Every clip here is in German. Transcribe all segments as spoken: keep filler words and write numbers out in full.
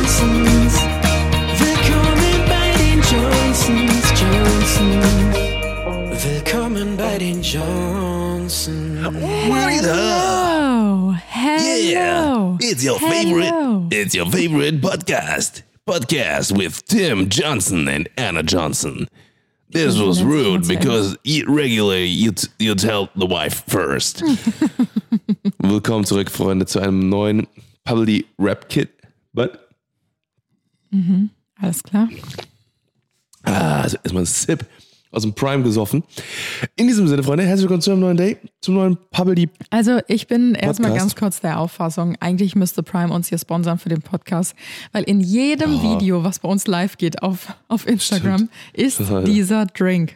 Johnsons. Willkommen bei den Johnsons, Johnsons. Willkommen bei den Johnsons. What up? Hello. Yeah, it's your Hello. favorite. It's your favorite podcast. Podcast with Tim Johnson and Anna Johnson. This was rude because you, regularly you t- you tell the wife first. Willkommen zurück, Freunde, zu einem neuen Publi Rap Kit. But Mhm, alles klar. ah, also erstmal ein Sip aus dem Prime gesoffen. In diesem Sinne, Freunde, herzlich willkommen zu einem neuen Day, zum neuen Publi. Also ich bin erstmal Podcast. ganz kurz der Auffassung, eigentlich müsste Prime uns hier sponsern für den Podcast, weil in jedem Oh. Video, was bei uns live geht auf, auf Instagram, ist Das war- dieser Drink.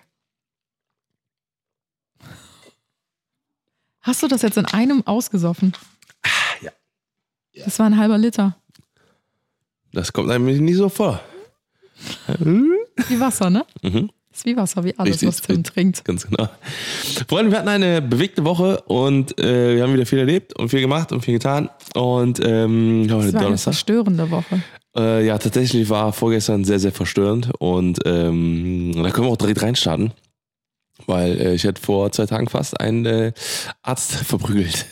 Hast du das jetzt in einem ausgesoffen? ja. Das war ein halber Liter. Das kommt einem nicht so vor. Wie Wasser, ne? Mhm. Ist wie Wasser, wie alles, Richtig, was Tim richtig. trinkt. Ganz genau. Freunde, wir hatten eine bewegte Woche und äh, wir haben wieder viel erlebt und viel gemacht und viel getan. Und ähm, ja, heute Das war eine Donnerstag. verstörende Woche. Äh, ja, tatsächlich war vorgestern sehr, sehr verstörend. Und ähm, da können wir auch direkt reinstarten. Weil äh, ich hätte vor zwei Tagen fast einen äh, Arzt verprügelt.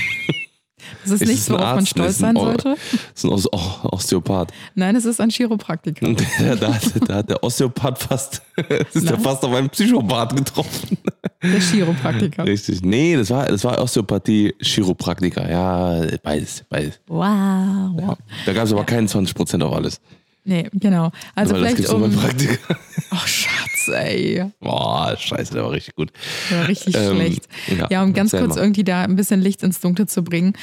Das ist Ist nichts, es ein worauf man Arzt? stolz Ist es ein sein O- sollte. Das ist ein Os- O- Osteopath. Nein, es ist ein Chiropraktiker. Und der, da, hat, da hat der Osteopath fast, ist der Nein. fast auf einen Psychopath getroffen. Der Chiropraktiker. Richtig. Nee, das war, das war Osteopathie, Chiropraktiker. Ja, beides, beides. Wow. Da gab es aber keinen zwanzig Prozent auf alles. Nee, genau. Also Weil das vielleicht gibt's nur um... beim Praktiker. Ach, Schatz, ey. Boah, scheiße, der war richtig gut. Ja, richtig Ähm, schlecht. ja, Ja, um ganz erzähl kurz mal. irgendwie da ein bisschen Licht ins Dunkle zu bringen.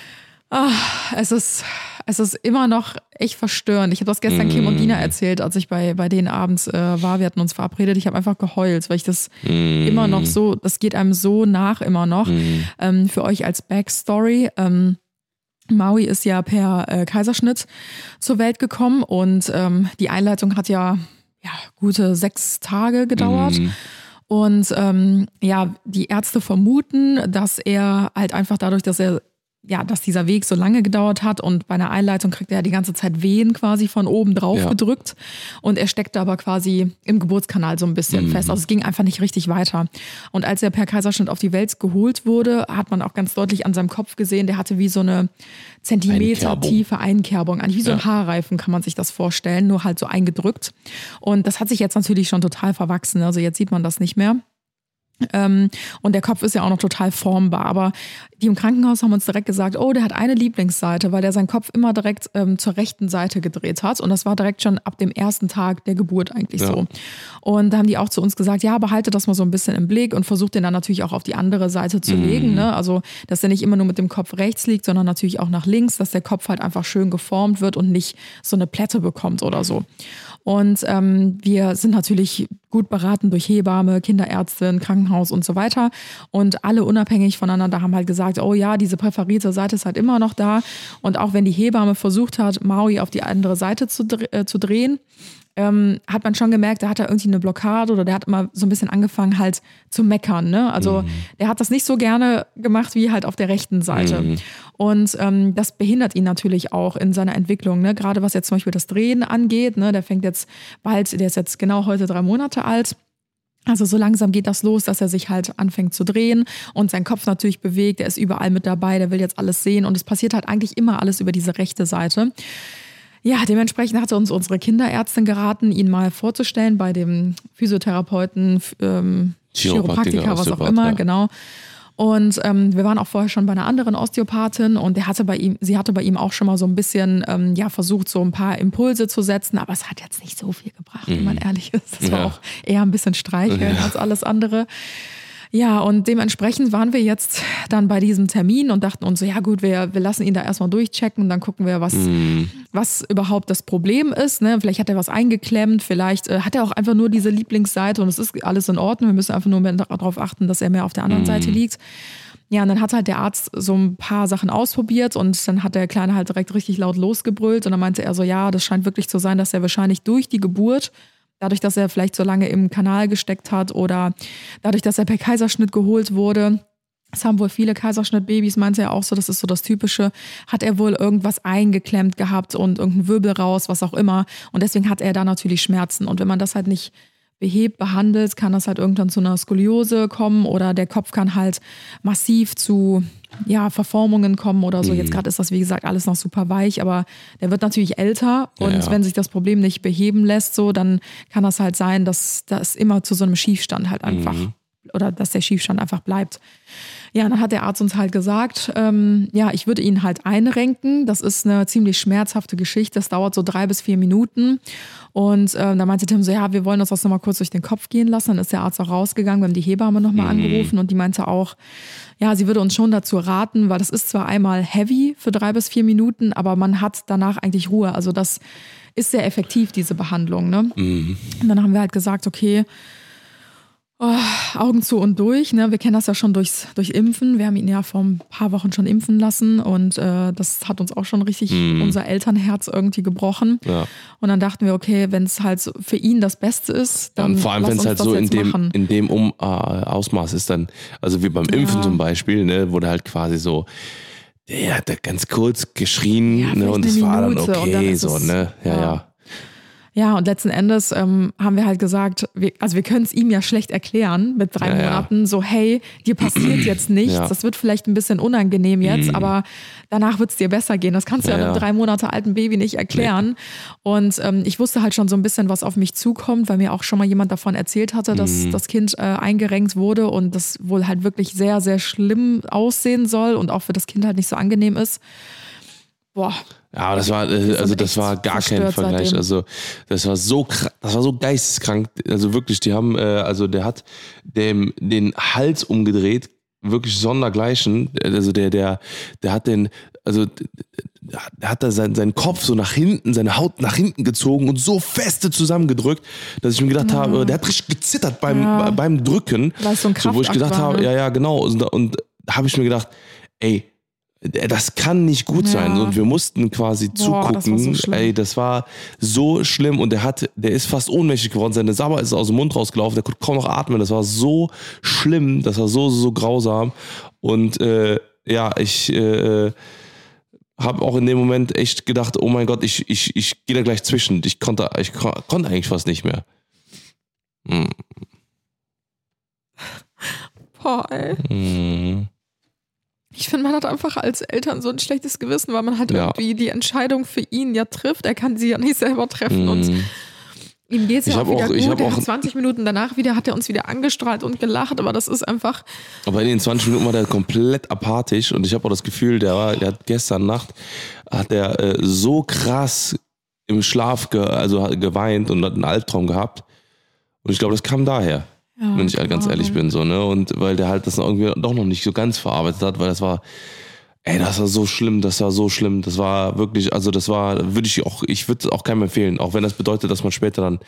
Ah, es ist, es ist immer noch echt verstörend. Ich habe das gestern Mm. Kim und Dina erzählt, als ich bei, bei denen abends äh, war. Wir hatten uns verabredet. Ich habe einfach geheult, weil ich das Mm. immer noch so, das geht einem so nach immer noch. Mm. Ähm, für euch als Backstory. Ähm, Maui ist ja per äh, Kaiserschnitt zur Welt gekommen und ähm, die Einleitung hat ja, ja gute sechs Tage gedauert. Mm. Und ähm, ja, die Ärzte vermuten, dass er halt einfach dadurch, dass er ja, dass dieser Weg so lange gedauert hat und bei einer Einleitung kriegt er ja die ganze Zeit Wehen quasi von oben drauf Ja. gedrückt und er steckte aber quasi im Geburtskanal so ein bisschen Mhm. fest. Also es ging einfach nicht richtig weiter. Und als er per Kaiserschnitt auf die Welt geholt wurde, hat man auch ganz deutlich an seinem Kopf gesehen, der hatte wie so eine Zentimeter Einkerbung. tiefe Einkerbung. Eigentlich wie so ein Ja. Haarreifen kann man sich das vorstellen, nur halt so eingedrückt. Und das hat sich jetzt natürlich schon total verwachsen. Also jetzt sieht man das nicht mehr. Ähm, und der Kopf ist ja auch noch total formbar. Aber die im Krankenhaus haben uns direkt gesagt, oh, der hat eine Lieblingsseite, weil der seinen Kopf immer direkt ähm, zur rechten Seite gedreht hat. Und das war direkt schon ab dem ersten Tag der Geburt eigentlich Ja. so. Und da haben die auch zu uns gesagt, ja, behalte das mal so ein bisschen im Blick und versucht den dann natürlich auch auf die andere Seite zu Mhm. legen. Ne? Also, dass der nicht immer nur mit dem Kopf rechts liegt, sondern natürlich auch nach links, dass der Kopf halt einfach schön geformt wird und nicht so eine Plätte bekommt oder so. Und ähm, wir sind natürlich gut beraten durch Hebamme, Kinderärztin, Krankenhaus und so weiter. Und alle unabhängig voneinander haben halt gesagt, oh ja, diese präferierte Seite ist halt immer noch da. Und auch wenn die Hebamme versucht hat, Maui auf die andere Seite zu, dre- äh, zu drehen, ähm, hat man schon gemerkt, da hat er irgendwie eine Blockade oder der hat immer so ein bisschen angefangen halt zu meckern. Ne? Also der hat das nicht so gerne gemacht wie halt auf der rechten Seite. Mhm. Und ähm, das behindert ihn natürlich auch in seiner Entwicklung. Ne? Gerade was jetzt zum Beispiel das Drehen angeht. Ne? Der fängt jetzt bald, der ist jetzt genau heute drei Monate alt. Also so langsam geht das los, dass er sich halt anfängt zu drehen und sein Kopf natürlich bewegt. Er ist überall mit dabei, der will jetzt alles sehen. Und es passiert halt eigentlich immer alles über diese rechte Seite. Ja, dementsprechend hatte uns unsere Kinderärztin geraten, ihn mal vorzustellen bei dem Physiotherapeuten, ähm, Chiropraktiker, Chiropraktiker, was auch Osteopath, immer, ja. genau. Und ähm, wir waren auch vorher schon bei einer anderen Osteopathin und der hatte bei ihm, sie hatte bei ihm auch schon mal so ein bisschen ähm, ja, versucht, so ein paar Impulse zu setzen, aber es hat jetzt nicht so viel gebracht, wenn man ehrlich ist. Das war Ja. auch eher ein bisschen streicheln Ja. als alles andere. Ja, und dementsprechend waren wir jetzt dann bei diesem Termin und dachten uns so, ja gut, wir, wir lassen ihn da erstmal durchchecken und dann gucken wir, was, Mhm. was überhaupt das Problem ist. Ne? Vielleicht hat er was eingeklemmt, vielleicht äh, hat er auch einfach nur diese Lieblingsseite und es ist alles in Ordnung. Wir müssen einfach nur mehr darauf achten, dass er mehr auf der anderen Mhm. Seite liegt. Ja, und dann hat halt der Arzt so ein paar Sachen ausprobiert und dann hat der Kleine halt direkt richtig laut losgebrüllt und dann meinte er so, ja, das scheint wirklich zu sein, dass er wahrscheinlich durch die Geburt, dadurch, dass er vielleicht so lange im Kanal gesteckt hat oder dadurch, dass er per Kaiserschnitt geholt wurde, Das haben wohl viele Kaiserschnittbabys, meinte er auch so, das ist so das Typische, hat er wohl irgendwas eingeklemmt gehabt und irgendein Wirbel raus, was auch immer. Und deswegen hat er da natürlich Schmerzen. Und wenn man das halt nicht behebt, behandelt, kann das halt irgendwann zu einer Skoliose kommen oder der Kopf kann halt massiv zu ja, Verformungen kommen oder so. Mhm. Jetzt gerade ist das, wie gesagt, alles noch super weich, aber der wird natürlich älter und ja, ja. wenn sich das Problem nicht beheben lässt, so, dann kann das halt sein, dass das immer zu so einem Schiefstand halt einfach mhm. oder dass der Schiefstand einfach bleibt. Ja, dann hat der Arzt uns halt gesagt, ähm, ja, ich würde ihn halt einrenken. Das ist eine ziemlich schmerzhafte Geschichte. Das dauert so drei bis vier Minuten. Und ähm, da meinte Tim so, ja, wir wollen uns das nochmal kurz durch den Kopf gehen lassen. Dann ist der Arzt auch rausgegangen. Wir haben die Hebamme nochmal mhm. angerufen und die meinte auch, ja, sie würde uns schon dazu raten, weil das ist zwar einmal heavy für drei bis vier Minuten, aber man hat danach eigentlich Ruhe. Also das ist sehr effektiv, diese Behandlung. Ne? Mhm. Und dann haben wir halt gesagt, okay, Oh, Augen zu und durch, ne? Wir kennen das ja schon durchs, durch Impfen. Wir haben ihn ja vor ein paar Wochen schon impfen lassen und äh, das hat uns auch schon richtig mm. unser Elternherz irgendwie gebrochen. Ja. Und dann dachten wir, okay, wenn es halt für ihn das Beste ist, dann ja, und vor allem, wenn es halt so in dem, in dem um, äh, Ausmaß ist, dann, also wie beim Impfen ja. zum Beispiel, ne, wurde halt quasi so, der hat da ganz kurz geschrien, ja, ne, und es war dann okay, dann so, ne, ja, ja. ja. Ja, und letzten Endes ähm, haben wir halt gesagt, wir, also wir können es ihm ja schlecht erklären mit drei ja, Monaten, ja. so hey, dir passiert jetzt nichts, ja. das wird vielleicht ein bisschen unangenehm jetzt, mhm. aber danach wird es dir besser gehen. Das kannst du ja, ja einem drei Monate alten Baby nicht erklären. Nee. Und ähm, ich wusste halt schon so ein bisschen, was auf mich zukommt, weil mir auch schon mal jemand davon erzählt hatte, dass mhm. das Kind äh, eingerenkt wurde und das wohl halt wirklich sehr, sehr schlimm aussehen soll und auch für das Kind halt nicht so angenehm ist. Boah. Ja, das war, also das war gar kein Vergleich. Seitdem. Also das war so, das war so geisteskrank. Also wirklich, die haben, also der hat dem den Hals umgedreht, wirklich sondergleichen. Also der, der, der hat den, also der hat da seinen, seinen Kopf so nach hinten, seine Haut nach hinten gezogen und so feste zusammengedrückt, dass ich mir gedacht ja. habe, der hat richtig gezittert beim, ja. beim Drücken. Weil es so ein Kraftakt so, wo ich gedacht war, habe, ne? ja, ja, genau. Und, und da habe ich mir gedacht, ey, das kann nicht gut ja. sein und wir mussten quasi Boah, zugucken. Das so ey, das war so schlimm und der hat, der ist fast ohnmächtig geworden. Seine Sabber ist aus dem Mund rausgelaufen. Der konnte kaum noch atmen. Das war so schlimm. Das war so so grausam. Und äh, ja, ich äh, habe auch in dem Moment echt gedacht, oh mein Gott, ich ich ich gehe da gleich zwischen. Ich konnte ich konnte eigentlich fast nicht mehr. Hm. Boah, ey. Hm. Ich finde, man hat einfach als Eltern so ein schlechtes Gewissen, weil man halt ja. irgendwie die Entscheidung für ihn ja trifft. Er kann sie ja nicht selber treffen mm. und ihm geht es ja auch wieder auch, gut. Er hat zwanzig Minuten danach wieder, hat er uns wieder angestrahlt und gelacht, aber das ist einfach... Aber in den zwanzig Minuten war der komplett apathisch und ich habe auch das Gefühl, der, war, der hat gestern Nacht hat der äh, so krass im Schlaf ge, also geweint und hat einen Albtraum gehabt und ich glaube, das kam daher. Ja, wenn ich halt ganz ehrlich bin, so, ne, und weil der halt das irgendwie doch noch nicht so ganz verarbeitet hat, weil das war, ey, das war so schlimm, das war so schlimm, das war wirklich, also das war, würde ich auch, ich würde es auch keinem empfehlen, auch wenn das bedeutet, dass man später dann,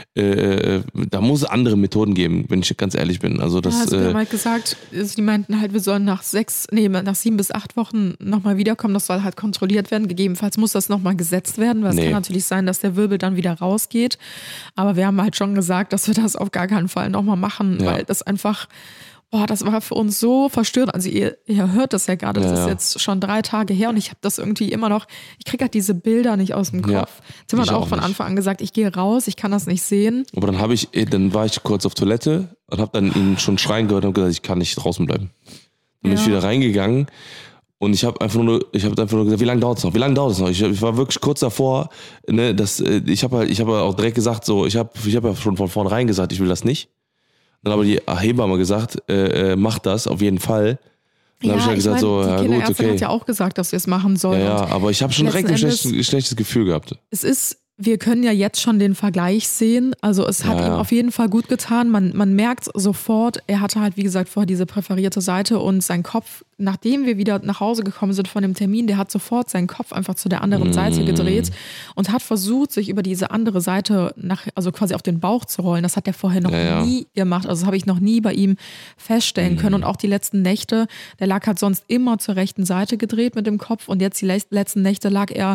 äh, da muss es andere Methoden geben, wenn ich ganz ehrlich bin, also das. Ja, also wir äh, haben halt gesagt, also die meinten halt, wir sollen nach sechs, nee, nach sieben bis acht Wochen nochmal wiederkommen, das soll halt kontrolliert werden, gegebenenfalls muss das nochmal gesetzt werden, weil es nee. kann natürlich sein, dass der Wirbel dann wieder rausgeht, aber wir haben halt schon gesagt, dass wir das auf gar keinen Fall nochmal machen, ja. weil das einfach... Boah, das war für uns so verstörend. Also ihr, ihr hört das ja gerade, das ja, ist ja. jetzt schon drei Tage her und ich habe das irgendwie immer noch, ich kriege halt diese Bilder nicht aus dem Kopf. Ja, Tim hat auch, auch von nicht. Anfang an gesagt, ich gehe raus, ich kann das nicht sehen. Aber dann habe ich, dann war ich kurz auf Toilette und habe dann ihn schon schreien gehört und habe gesagt, ich kann nicht draußen bleiben. Dann ja. bin ich wieder reingegangen und ich habe einfach nur, ich habe einfach nur gesagt, wie lange dauert es noch? Wie lange dauert es noch? Ich, ich war wirklich kurz davor, ne, dass ich habe halt, ich habe auch direkt gesagt, so, ich habe, ich habe ja schon von vornherein gesagt, ich will das nicht. Dann habe die Hebamme gesagt, äh, mach das auf jeden Fall. Dann ja, habe ich ja gesagt, ich mein, so, ja gut, okay. hat ja auch gesagt, dass wir es machen sollen. Ja, ja, aber ich habe schon direkt ein schlechtes, schlechtes Gefühl gehabt. Es ist, wir können ja jetzt schon den Vergleich sehen. Also es hat ja, ihm ja. auf jeden Fall gut getan. Man, man merkt sofort, er hatte halt, wie gesagt, vorher diese präferierte Seite und sein Kopf, nachdem wir wieder nach Hause gekommen sind von dem Termin, der hat sofort seinen Kopf einfach zu der anderen mm. Seite gedreht und hat versucht, sich über diese andere Seite, nach, also quasi auf den Bauch zu rollen. Das hat er vorher noch ja, ja. nie gemacht. Also das habe ich noch nie bei ihm feststellen mm. können. Und auch die letzten Nächte, der lag halt sonst immer zur rechten Seite gedreht mit dem Kopf und jetzt die letzten Nächte lag er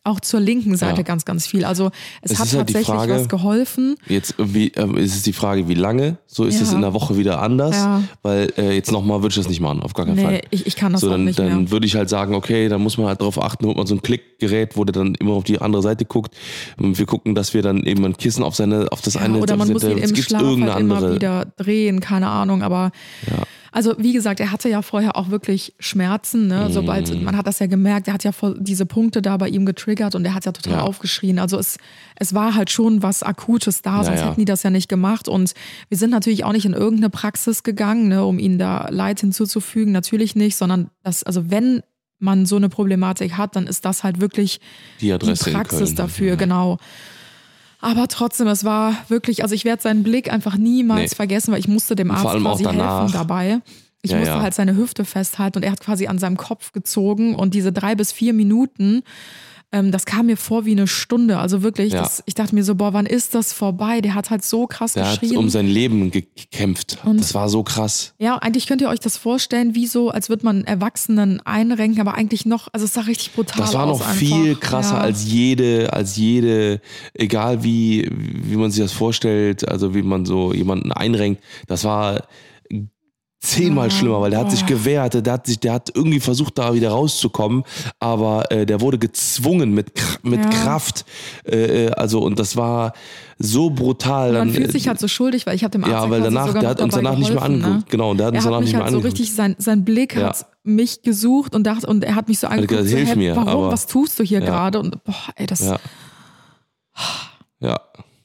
auch zur linken Seite Ja. ganz, ganz viel. Also es, Es hat ist halt die tatsächlich Frage, was geholfen. Jetzt wie, ähm, ist es die Frage, wie lange? So ist Ja. es in der Woche wieder anders, Ja. weil äh, jetzt nochmal würde ich das nicht machen, auf gar keinen Nee, Fall. ich, ich kann das So, auch dann, nicht dann mehr. würde ich halt sagen, okay, dann muss man halt darauf achten, holt man so ein Klickgerät, wo der dann immer auf die andere Seite guckt. Und wir gucken, dass wir dann eben ein Kissen auf seine, auf das Ja, eine oder man auf muss Seite- ihn es im gibt Schlaf irgendeine halt immer andere. wieder drehen, keine Ahnung, aber Ja. also wie gesagt, er hatte ja vorher auch wirklich Schmerzen, ne? Mhm. Sobald, man hat das ja gemerkt, er hat ja voll diese Punkte da bei ihm getriggert und er hat ja total Ja. aufgeschrien. Also es, es war halt schon was Akutes da, sonst ja. hätten die das ja nicht gemacht. Und wir sind natürlich auch nicht in irgendeine Praxis gegangen, ne, um ihnen da Leid hinzuzufügen, natürlich nicht, sondern das, also wenn man so eine Problematik hat, dann ist das halt wirklich Die Adresse die in Praxis Köln. dafür, Ja. genau. Aber trotzdem, es war wirklich, also ich werde seinen Blick einfach niemals Nee. vergessen, weil ich musste dem Und vor Arzt allem auch quasi danach. helfen dabei. Ich Ja, musste ja. halt seine Hüfte festhalten und er hat quasi an seinem Kopf gezogen und diese drei bis vier Minuten, ähm, das kam mir vor wie eine Stunde. Also wirklich, Ja. das, ich dachte mir so, boah, wann ist das vorbei? Der hat halt so krass Der hat geschrien. um sein Leben gekämpft. Und- das war so krass. Ja, eigentlich könnt ihr euch das vorstellen, wie so, als würde man einen Erwachsenen einrenken, aber eigentlich noch, also es sah richtig brutal aus. Das war noch einfach. viel krasser Ja. als jede, als jede, egal wie, wie man sich das vorstellt, also wie man so jemanden einrenkt. Das war zehnmal Ja, schlimmer, weil der hat sich boah. gewehrt, der hat sich, der hat irgendwie versucht, da wieder rauszukommen, aber äh, der wurde gezwungen mit, Kr- mit Ja. Kraft, äh, äh, also und das war so brutal. Man dann, fühlt sich halt so schuldig, weil ich habe dem Arzt ja, weil quasi danach, sogar der noch hat uns dabei danach nicht mehr geholfen, angeguckt, ne? genau, und der hat uns Er danach hat mich nicht mehr halt so angeguckt. richtig, sein, sein Blick Ja. hat mich gesucht und dachte, und er hat mich so angeguckt, gesagt, so, hilf hey, mir, warum, aber- was tust du hier Ja. gerade? Und boah, ey, das, Ja. Ja.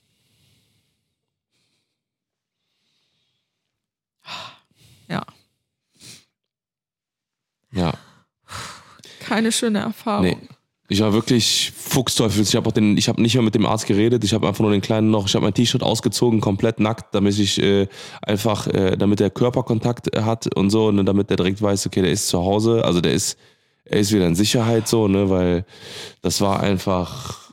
ja, Ja. keine schöne Erfahrung. Nee. Ich war wirklich Fuchsteufels. Ich habe auch den, ich habe nicht mehr mit dem Arzt geredet. Ich habe einfach nur den Kleinen noch, ich habe mein T-Shirt ausgezogen, komplett nackt, damit ich äh, einfach, äh, damit der Körperkontakt äh, hat und so, und damit der direkt weiß, okay, der ist zu Hause. Also der ist, er ist wieder in Sicherheit so, ne, weil das war einfach,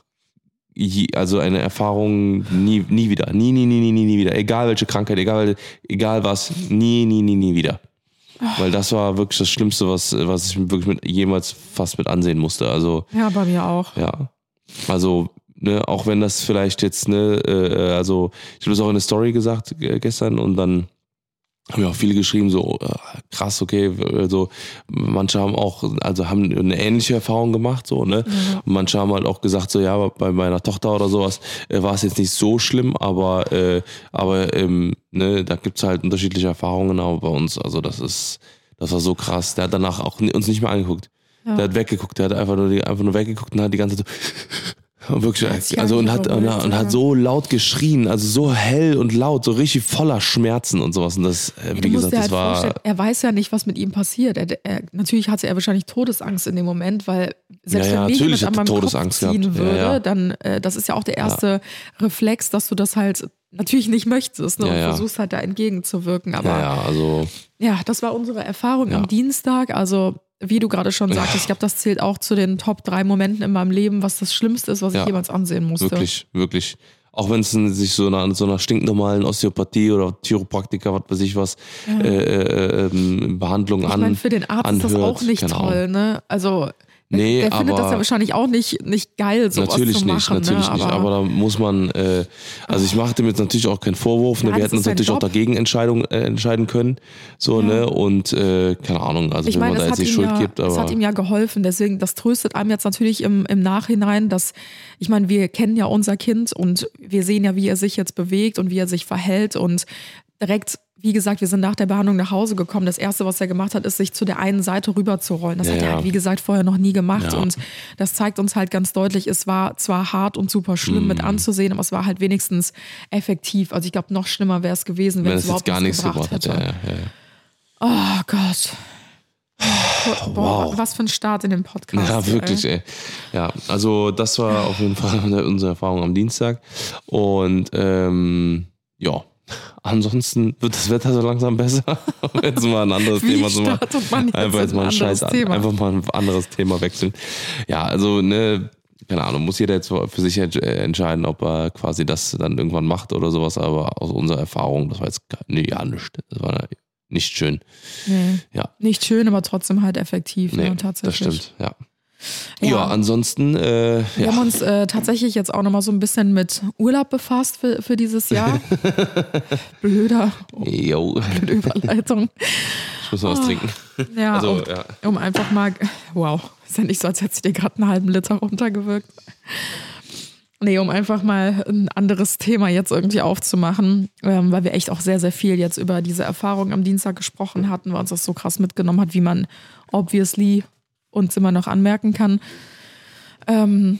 je, also eine Erfahrung nie, nie wieder, nie, nie, nie, nie, nie, nie wieder. Egal welche Krankheit, egal, egal was, nie, nie, nie, nie wieder. Weil das war wirklich das Schlimmste, was, was ich wirklich mit, jemals fast mit ansehen musste. Also, Ja, bei mir auch. ja. Also, ne, auch wenn das vielleicht jetzt, ne, äh, also, ich habe das auch in der Story gesagt äh, gestern und dann haben ja auch viele geschrieben, so, äh, krass, okay, also, manche haben auch, also haben eine ähnliche Erfahrung gemacht, so, ne. Ja. Und manche haben halt auch gesagt, so, ja, bei meiner Tochter oder sowas äh, war es jetzt nicht so schlimm, aber, äh, aber, ähm, ne, da gibt's halt unterschiedliche Erfahrungen, aber bei uns, also, das ist, das war so krass. Der hat danach auch uns nicht mehr angeguckt. Ja. Der hat weggeguckt, der hat einfach nur, die, einfach nur weggeguckt und hat die ganze Zeit und wirklich, Hat sich also und eigentlich hat, und, berührt, und ja. hat so laut geschrien, also so hell und laut, so richtig voller Schmerzen und sowas. Und das, äh, Du wie musst gesagt, dir das halt war, vorstellen, er weiß ja nicht, was mit ihm passiert. Er, er, natürlich hatte er wahrscheinlich Todesangst in dem Moment, weil selbst Ja, ja, wenn mich natürlich jemand hat an er meinem Todesangst Kopf ziehen gehabt. Ja, würde, ja. dann, äh, das ist ja auch der erste Reflex, dass du das halt natürlich nicht möchtest, ne? Ja, und ja. versuchst halt da entgegenzuwirken. Aber ja, ja, ja, also, das war unsere Erfahrung Ja. am Dienstag. Also wie du gerade schon sagtest, ich glaube, das zählt auch zu den Top drei Momenten in meinem Leben, was das Schlimmste ist, was Ja. ich jemals ansehen musste. wirklich, wirklich. Auch wenn es sich so einer, so einer stinknormalen Osteopathie oder Chiropraktiker, was weiß ich was, Ja. äh, äh, ähm, Behandlung Ich an. meine, für den Arzt ist das anhört, auch nicht keine toll, Ahnung. ne? Also Nee, der findet aber- das ja wahrscheinlich auch nicht, nicht geil, sowas Natürlich zu machen. nicht, natürlich ne? nicht. Aber da muss man, äh, also ich mache dem jetzt natürlich auch keinen Vorwurf. Ne? Ja, Wir das hätten ist uns sein natürlich auch Job. dagegen Entscheidung, äh, entscheiden können. So, Ja. ne? Und äh, keine Ahnung, also Ich wenn meine, man da es jetzt hat, nicht ihm Schuld ja, gibt, es aber hat ihm ja geholfen. Deswegen, das tröstet einem jetzt natürlich im, im Nachhinein, dass, ich meine, wir kennen ja unser Kind und wir sehen ja, wie er sich jetzt bewegt und wie er sich verhält. Und direkt, wie gesagt, wir sind nach der Behandlung nach Hause gekommen. Das Erste, was er gemacht hat, ist, sich zu der einen Seite rüberzurollen. Das Ja, hat er ja. halt, wie gesagt, vorher noch nie gemacht. Ja. Und das zeigt uns halt ganz deutlich, es war zwar hart und super schlimm Mhm. mit anzusehen, aber es war halt wenigstens effektiv. Also ich glaube, noch schlimmer wäre es gewesen, wenn, wenn es es jetzt überhaupt gar nichts gebracht gebracht hat. hätte. Ja, ja, ja. Oh Gott. Boah, Wow. was für ein Start in den Podcast. Ja, ey. wirklich, ey. Ja, also das war auf jeden Fall unsere Erfahrung am Dienstag. Und ähm, ja, ansonsten wird das Wetter so langsam besser. Um jetzt mal ein anderes Wie Thema zu machen. startet man jetzt Einfach jetzt in mal ein ein Scheiß, anderes Thema? einfach mal ein anderes Thema wechseln. Ja, also ne, keine Ahnung, muss jeder jetzt für sich ent- entscheiden, ob er quasi das dann irgendwann macht oder sowas. Aber aus unserer Erfahrung, das war jetzt gar, nee, ja nicht. Das war nicht schön. Nee. Ja. Nicht schön, aber trotzdem halt effektiv. Nee, ne, das tatsächlich. stimmt, ja. Ja, ja ansonsten, äh, Wir ja. haben uns äh, tatsächlich jetzt auch nochmal so ein bisschen mit Urlaub befasst für, für dieses Jahr. Blöder, Jo. blöde Überleitung. Ich muss noch was trinken. Ja, Also, um, ja. um einfach mal, wow, ist ja nicht so, als hättest du dir gerade einen halben Liter runtergewirkt. Nee, um einfach mal ein anderes Thema jetzt irgendwie aufzumachen, ähm, weil wir echt auch sehr, sehr viel jetzt über diese Erfahrung am Dienstag gesprochen hatten, weil uns das so krass mitgenommen hat, wie man obviously uns immer noch anmerken kann. Ähm,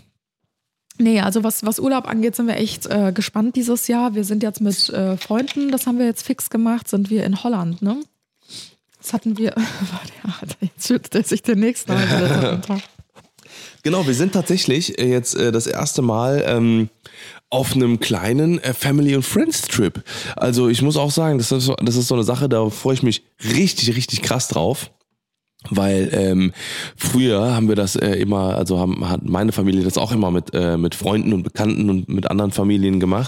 nee, also was, was Urlaub angeht, sind wir echt äh, gespannt dieses Jahr. Wir sind jetzt mit äh, Freunden, das haben wir jetzt fix gemacht, sind wir in Holland, ne? Das hatten wir, warte, jetzt schützt er sich den nächsten runter. Genau, wir sind tatsächlich jetzt äh, das erste Mal ähm, auf einem kleinen äh, Family- und Friends-Trip. Also ich muss auch sagen, das ist, so, das ist so eine Sache, da freue ich mich richtig, richtig krass drauf. Weil ähm, früher haben wir das äh, immer, also haben, hat meine Familie das auch immer mit äh, mit Freunden und Bekannten und mit anderen Familien gemacht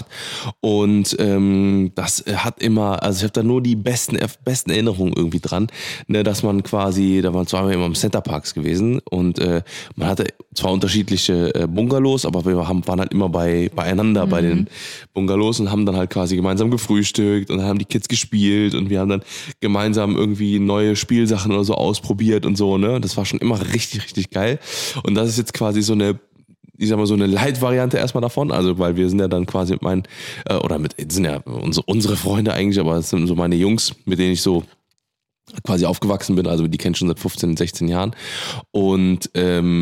und ähm, das hat immer, also ich habe da nur die besten besten Erinnerungen irgendwie dran, ne, dass man quasi, da waren zwar immer im Centerparks gewesen und äh, man hatte zwar unterschiedliche äh, Bungalows, aber wir haben, waren halt immer bei beieinander mhm. bei den Bungalows und haben dann halt quasi gemeinsam gefrühstückt und dann haben die Kids gespielt und wir haben dann gemeinsam irgendwie neue Spielsachen oder so ausprobiert und so, ne? Das war schon immer richtig, richtig geil. Und das ist jetzt quasi so eine, ich sag mal, so eine Light-Variante erstmal davon. Also, weil wir sind ja dann quasi mit meinen, äh, oder mit, sind ja unsere, unsere Freunde eigentlich, aber es sind so meine Jungs, mit denen ich so quasi aufgewachsen bin, also die kennen schon seit fünfzehn, sechzehn Jahren und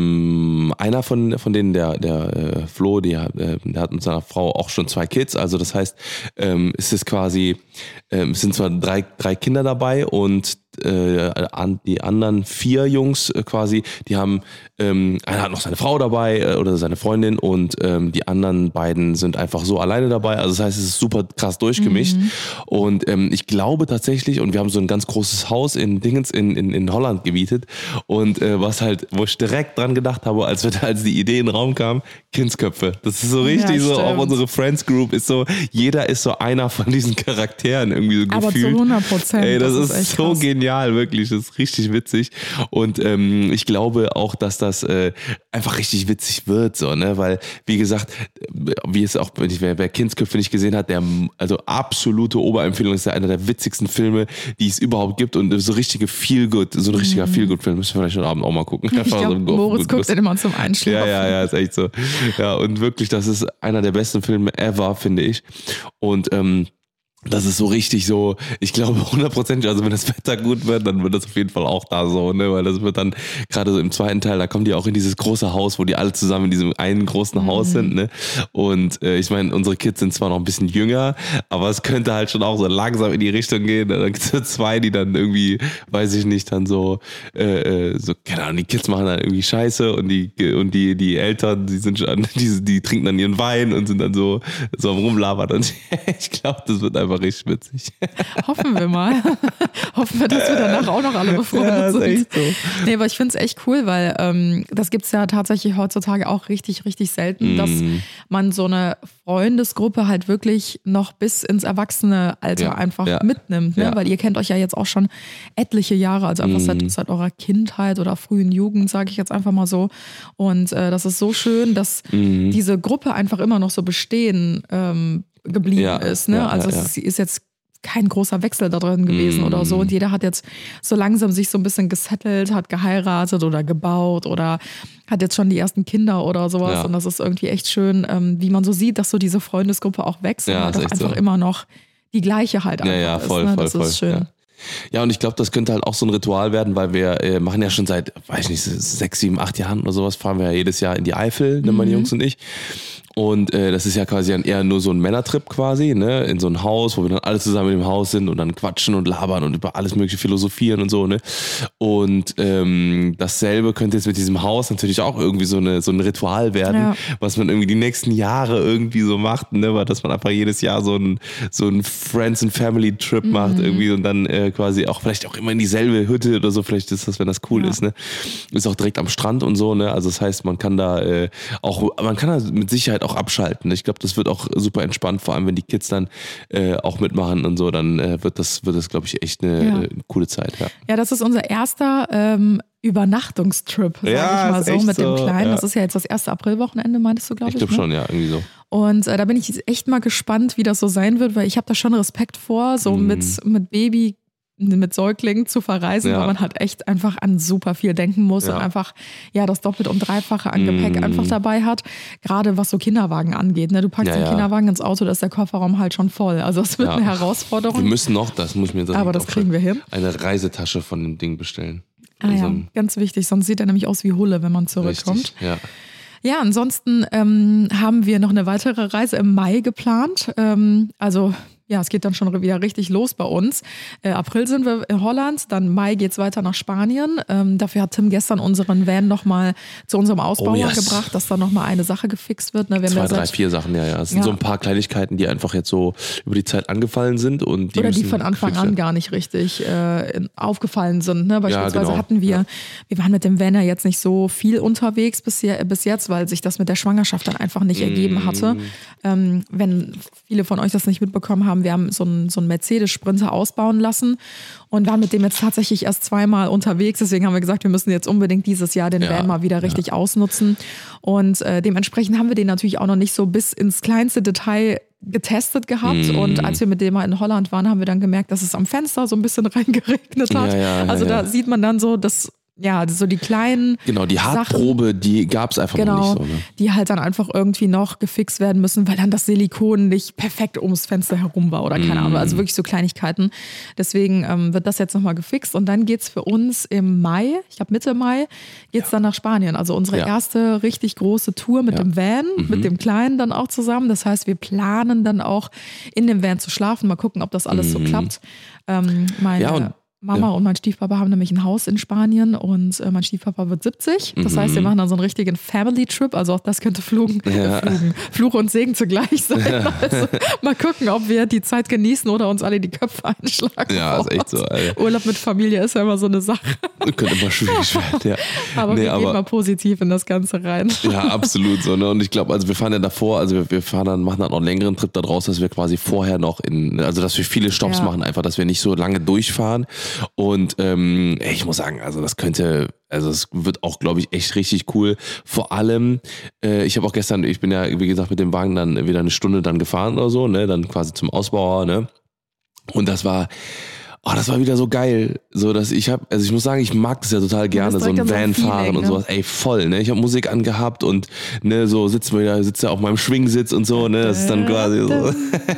ähm, einer von von denen, der der äh, Flo, die, äh, der hat mit seiner Frau auch schon zwei Kids, also das heißt, ähm, es ist quasi, ähm, es sind zwar drei drei Kinder dabei und äh, an, die anderen vier Jungs äh, quasi, die haben, ähm, einer hat noch seine Frau dabei äh, oder seine Freundin und ähm, die anderen beiden sind einfach so alleine dabei, also das heißt, es ist super krass durchgemischt mhm. und ähm, ich glaube tatsächlich, und wir haben so ein ganz großes Haus in Dingens in, in, in Holland gemietet und äh, was halt, wo ich direkt dran gedacht habe, als wir da, als die Idee in den Raum kam, Kindsköpfe. Das ist so richtig ja, so, auch unsere Friends Group ist so, jeder ist so einer von diesen Charakteren irgendwie so aber gefühlt. Aber zu hundert Prozent. Ey, das, das ist, ist so krass. genial, wirklich, das ist richtig witzig und ähm, ich glaube auch, dass das äh, einfach richtig witzig wird, so, ne, weil, wie gesagt, wie es auch, wer, wer Kindsköpfe nicht gesehen hat, der, also absolute Oberempfehlung, ist ja einer der witzigsten Filme, die es überhaupt gibt und so richtige Feel-Good, so ein richtiger mhm. Feel-Good-Film, müssen wir vielleicht heute Abend auch mal gucken. Ich glaub, so Moritz guckt den immer zum Einschlafen. Ja, ja, ja, ist echt so. Ja, und wirklich, das ist einer der besten Filme ever, finde ich. Und ähm, das ist so richtig so, ich glaube hundertprozentig, also wenn das Wetter gut wird, dann wird das auf jeden Fall auch da so, ne, weil das wird dann, gerade so im zweiten Teil, da kommen die auch in dieses große Haus, wo die alle zusammen in diesem einen großen mhm. Haus sind, ne, und äh, ich meine, unsere Kids sind zwar noch ein bisschen jünger, aber es könnte halt schon auch so langsam in die Richtung gehen, dann gibt es so zwei, die dann irgendwie, weiß ich nicht, dann so, äh, so, keine Ahnung, die Kids machen dann irgendwie Scheiße und die, und die, die Eltern, die sind schon, die, die trinken dann ihren Wein und sind dann so, so am Rumlabern und ich glaube, das wird einfach richtig witzig. Hoffen wir mal. Hoffen wir, dass wir danach auch noch alle befreundet ja, sind. Echt so. Nee, aber ich finde es echt cool, weil ähm, das gibt es ja tatsächlich heutzutage auch richtig, richtig selten, mm. dass man so eine Freundesgruppe halt wirklich noch bis ins Erwachsene-Alter ja, einfach ja. mitnimmt. Ne? Ja. Weil ihr kennt euch ja jetzt auch schon etliche Jahre, also einfach mm. seit, seit eurer Kindheit oder frühen Jugend, sage ich jetzt einfach mal so. Und äh, das ist so schön, dass mm. diese Gruppe einfach immer noch so bestehen ähm, geblieben ja, ist. Ne? Ja, also ja, es ja. ist jetzt kein großer Wechsel da drin gewesen mm. oder so. Und jeder hat jetzt so langsam sich so ein bisschen gesettelt, hat geheiratet oder gebaut oder hat jetzt schon die ersten Kinder oder sowas. Ja. Und das ist irgendwie echt schön, ähm, wie man so sieht, dass so diese Freundesgruppe auch wächst ja, und halt auch einfach so. immer noch die gleiche halt einfach ja, ja, voll, ist. Ne? Voll, das voll, ist schön. Ja. Ja, und ich glaube, das könnte halt auch so ein Ritual werden, weil wir äh, machen ja schon seit, weiß ich nicht, sechs, sieben, acht Jahren oder sowas, fahren wir ja jedes Jahr in die Eifel, ne, meine mhm. Jungs und ich. Und äh, das ist ja quasi dann eher nur so ein Männertrip quasi, ne, in so ein Haus, wo wir dann alle zusammen im Haus sind und dann quatschen und labern und über alles mögliche philosophieren und so, ne. Und ähm, dasselbe könnte jetzt mit diesem Haus natürlich auch irgendwie so eine so ein Ritual werden, ja. was man irgendwie die nächsten Jahre irgendwie so macht, ne, weil dass man einfach jedes Jahr so ein so ein Friends and Family Trip mhm. macht irgendwie und dann äh, quasi auch vielleicht auch immer in dieselbe Hütte oder so, vielleicht ist das, wenn das cool ja. ist, ne. Ist auch direkt am Strand und so, ne. Also das heißt, man kann da äh, auch, man kann da mit Sicherheit auch auch abschalten. Ich glaube, das wird auch super entspannt, vor allem wenn die Kids dann äh, auch mitmachen und so, dann äh, wird das, wird das, glaube ich, echt eine, Ja. äh, coole Zeit. Ja, Ja, das ist unser erster ähm, Übernachtungstrip, sag Ja, ich mal ist so, echt mit dem so, Kleinen. ja. Das ist ja jetzt das erste Aprilwochenende, meintest du, glaube ich ich. glaube ne? schon, ja, irgendwie so. Und äh, da bin ich echt mal gespannt, wie das so sein wird, weil ich habe da schon Respekt vor, so Mhm. mit, mit Baby, mit Säuglingen zu verreisen, Ja. weil man halt echt einfach an super viel denken muss Ja. und einfach ja das doppelt und dreifache an Gepäck Mhm. einfach dabei hat. Gerade was so Kinderwagen angeht. Ne? Du packst Ja, den ja. Kinderwagen ins Auto, da ist der Kofferraum halt schon voll. Also es wird Ja. eine Wir Herausforderung. müssen noch, das muss ich mir sagen, Aber das kriegen wir hin. eine Reisetasche von dem Ding bestellen. Ah ja, Also, ganz wichtig, sonst sieht er nämlich aus wie Hulle, wenn man zurückkommt. richtig, ja. Ja, ansonsten ähm, haben wir noch eine weitere Reise im Mai geplant. Ähm, also ja, es geht dann schon wieder richtig los bei uns. Äh, April sind wir in Holland, dann Mai geht's weiter nach Spanien. Ähm, dafür hat Tim gestern unseren Van nochmal zu unserem Ausbauer Oh, yes. gebracht, dass da nochmal eine Sache gefixt wird. Ne? Wir haben Zwei, ja drei, seit- vier Sachen, ja, ja. Es sind Ja. so ein paar Kleinigkeiten, die einfach jetzt so über die Zeit angefallen sind und die Oder die müssen von Anfang gefixt an werden. gar nicht richtig äh, in- aufgefallen sind. Ne? Beispielsweise genau. hatten wir, Ja. wir waren mit dem Van ja jetzt nicht so viel unterwegs bis, je, bis jetzt, weil sich das mit der Schwangerschaft dann einfach nicht ergeben hatte. Mm. Ähm, wenn viele von euch das nicht mitbekommen haben, wir haben so einen, so einen Mercedes-Sprinter ausbauen lassen und waren mit dem jetzt tatsächlich erst zweimal unterwegs. Deswegen haben wir gesagt, wir müssen jetzt unbedingt dieses Jahr den Ja, Van mal wieder richtig ausnutzen. Und äh, dementsprechend haben wir den natürlich auch noch nicht so bis ins kleinste Detail getestet gehabt. Mm. Und als wir mit dem mal in Holland waren, haben wir dann gemerkt, dass es am Fenster so ein bisschen reingeregnet hat. Ja, ja, ja, also da ja. sieht man dann so, dass ja, so die kleinen Genau, die Sachen, Hartprobe, die gab es einfach noch genau, nicht so. Ne? die halt dann einfach irgendwie noch gefixt werden müssen, weil dann das Silikon nicht perfekt ums Fenster herum war oder keine Mm. Ahnung, also wirklich so Kleinigkeiten. Deswegen ähm, wird das jetzt nochmal gefixt und dann geht's für uns im Mai, ich glaube Mitte Mai, geht's dann nach Spanien. Also unsere Ja. erste richtig große Tour mit Ja. dem Van, mit dem Kleinen dann auch zusammen. Das heißt, wir planen dann auch in dem Van zu schlafen, mal gucken, ob das alles so klappt. Ähm, meine Ja, und- Mama ja. und mein Stiefpapa haben nämlich ein Haus in Spanien und äh, mein Stiefpapa wird siebzig. Das heißt, wir machen dann so einen richtigen Family-Trip. Also auch das könnte Flugen, Ja. äh, Flugen, Fluch und Segen zugleich sein. Also mal gucken, ob wir die Zeit genießen oder uns alle die Köpfe einschlagen. Ja, ist vor echt so, Ort. Alter. Urlaub mit Familie ist ja immer so eine Sache. Könnte immer schwierig werden, ja. Aber Nee, wir gehen mal positiv in das Ganze rein. Ja, absolut so, ne? Und ich glaube, also wir fahren ja davor, also wir, wir fahren dann, machen dann noch einen längeren Trip da draus, dass wir quasi vorher noch in, also dass wir viele Stops Ja. machen, einfach, dass wir nicht so lange durchfahren. Und ähm, ey, ich muss sagen, also das könnte, also es wird auch, glaube ich, echt richtig cool. Vor allem, äh, ich habe auch gestern, ich bin ja, wie gesagt, mit dem Wagen dann wieder eine Stunde dann gefahren oder so, ne? Dann quasi zum Ausbauer, ne? Und das war. Oh, das war wieder so geil, so dass ich habe, also ich muss sagen, ich mag das ja total gerne, bist so ein direkt in so Van einem fahren Feeling, und ne? sowas, ey voll, ne? Ich habe Musik angehabt und ne, so sitzt man wieder, sitzt ja auf meinem Schwingsitz und so, ne? Das ist dann quasi so.